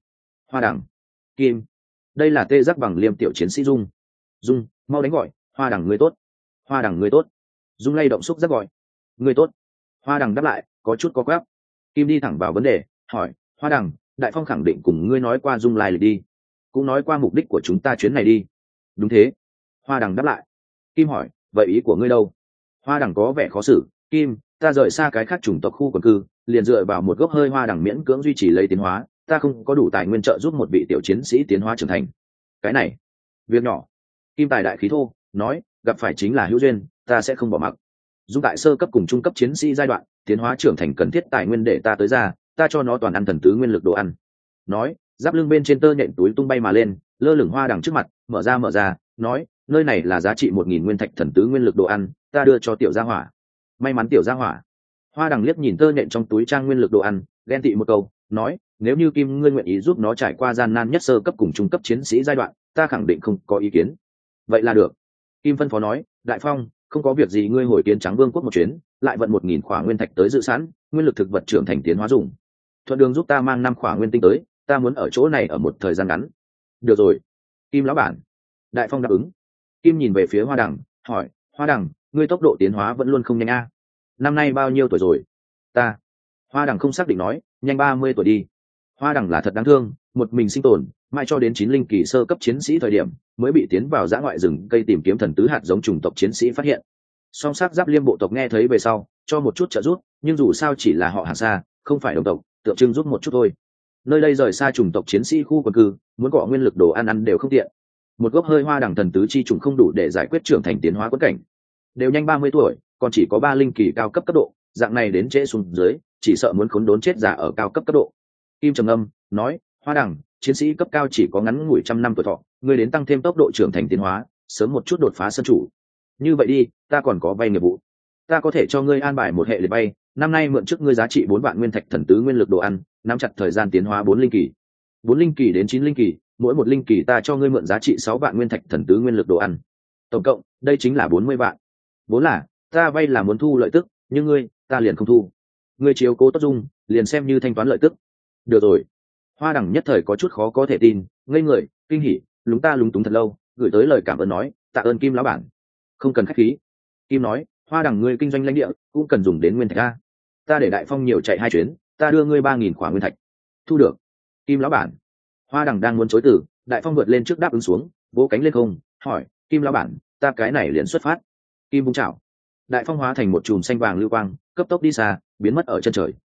Speaker 1: Hoa đằng, kim, đây là tê giác bằng liêm tiểu chiến sĩ dung. Dung, mau đánh gọi. Hoa đằng ngươi tốt. Hoa đằng ngươi tốt. Dung lay động xúc giác gọi. Ngươi tốt. Hoa đằng đáp lại, có chút có quáp. Kim đi thẳng vào vấn đề, hỏi, Hoa đằng, đại phong khẳng định cùng ngươi nói qua Dung lai lịch đi, cũng nói qua mục đích của chúng ta chuyến này đi. Đúng thế. Hoa đằng đáp lại. Kim hỏi, vậy ý của ngươi đâu? Hoa đằng có vẻ khó xử. Kim, ta rời xa cái khác chủng tộc khu quần cư, liền dựa vào một gốc hơi hoa đằng miễn cưỡng duy trì lấy tiến hóa, ta không có đủ tài nguyên trợ giúp một vị tiểu chiến sĩ tiến hóa trưởng thành. Cái này việc nhỏ. Kim tài đại khí thô nói, gặp phải chính là hữu duyên, ta sẽ không bỏ mặc. Dung tại sơ cấp cùng trung cấp chiến sĩ giai đoạn, tiến hóa trưởng thành cần thiết tài nguyên để ta tới ra, ta cho nó toàn ăn thần tứ nguyên lực đồ ăn. Nói, giáp lưng bên trên tơ nhện túi tung bay mà lên, lơ lửng hoa đằng trước mặt, mở ra mở ra, nói, nơi này là giá trị một nghìn nguyên thạch thần tứ nguyên lực đồ ăn, ta đưa cho tiểu gia hỏa. May mắn tiểu gia hỏa. Hoa đằng liếc nhìn tơ nhện trong túi trang nguyên lực đồ ăn, ghen tị một câu, nói, nếu như Kim ngươi nguyện ý giúp nó trải qua gian nan nhất sơ cấp cùng trung cấp chiến sĩ giai đoạn, ta khẳng định không có ý kiến. Vậy là được. Kim phân phó nói, đại phong, không có việc gì ngươi hồi kiến trắng vương quốc một chuyến, lại vận một nghìn khỏa nguyên thạch tới dự sẵn, nguyên lực thực vật trưởng thành tiến hóa dùng. Thuận đường giúp ta mang năm khỏa nguyên tinh tới, ta muốn ở chỗ này ở một thời gian ngắn. Được rồi. Kim lão bản. Đại phong đáp ứng. Kim nhìn về phía hoa đằng, hỏi, hoa đằng, ngươi tốc độ tiến hóa vẫn luôn không nhanh a? Năm nay bao nhiêu tuổi rồi? Ta. Hoa đằng không xác định nói, nhanh ba mươi tuổi đi. Hoa đằng là thật đáng thương, một mình sinh tồn, mãi cho đến chín linh kỳ sơ cấp chiến sĩ thời điểm mới bị tiến vào dã ngoại rừng cây tìm kiếm thần tứ hạt giống chủng tộc chiến sĩ phát hiện. Song sắc giáp liêm bộ tộc nghe thấy về sau, cho một chút trợ giúp, nhưng dù sao chỉ là họ hàng xa, không phải đồng tộc, tượng trưng giúp một chút thôi. Nơi đây rời xa chủng tộc chiến sĩ khu quần cư, muốn cọ nguyên lực đồ ăn ăn đều không tiện. Một gốc hơi hoa đằng thần tứ chi trùng không đủ để giải quyết trưởng thành tiến hóa quẫn cảnh. Đều nhanh ba mươi tuổi, còn chỉ có ba linh kỳ cao cấp cấp độ, dạng này đến trễ xuống dưới, chỉ sợ muốn khốn đốn chết giả ở cao cấp cấp độ. Kim trầm âm nói, hoa đằng, chiến sĩ cấp cao chỉ có ngắn ngủi trăm năm tuổi thọ, ngươi đến tăng thêm tốc độ trưởng thành tiến hóa, sớm một chút đột phá sân chủ. Như vậy đi, ta còn có vay nghiệp vụ, ta có thể cho ngươi an bài một hệ liệt vay, năm nay mượn trước ngươi giá trị bốn vạn nguyên thạch thần tứ nguyên lực đồ ăn, nắm chặt thời gian tiến hóa bốn linh kỳ, bốn linh kỳ đến chín linh kỳ, mỗi một linh kỳ ta cho ngươi mượn giá trị sáu vạn nguyên thạch thần tứ nguyên lực đồ ăn, tổng cộng đây chính là bốn mươi vạn. Vốn là ta vay là muốn thu lợi tức, nhưng ngươi ta liền không thu. Ngươi chiếu cố tốt Dung, liền xem như thanh toán lợi tức. Được rồi. Hoa đằng nhất thời có chút khó có thể tin, ngây người, kinh hỉ, lúng ta lúng túng thật lâu, gửi tới lời cảm ơn nói, tạ ơn Kim lão bản. Không cần khách khí. Kim nói, hoa đằng ngươi kinh doanh lãnh địa cũng cần dùng đến nguyên thạch a, ta để đại phong nhiều chạy hai chuyến, ta đưa ngươi ba nghìn khỏa nguyên thạch. Thu được. Kim lão bản. Hoa đằng đang muốn chối từ, đại phong vượt lên trước đáp ứng xuống, vỗ cánh lên không, hỏi, Kim lão bản, ta cái này liền xuất phát. Kim vung chảo, đại phong hóa thành một chùm xanh vàng lưu quang, cấp tốc đi xa, biến mất ở chân trời.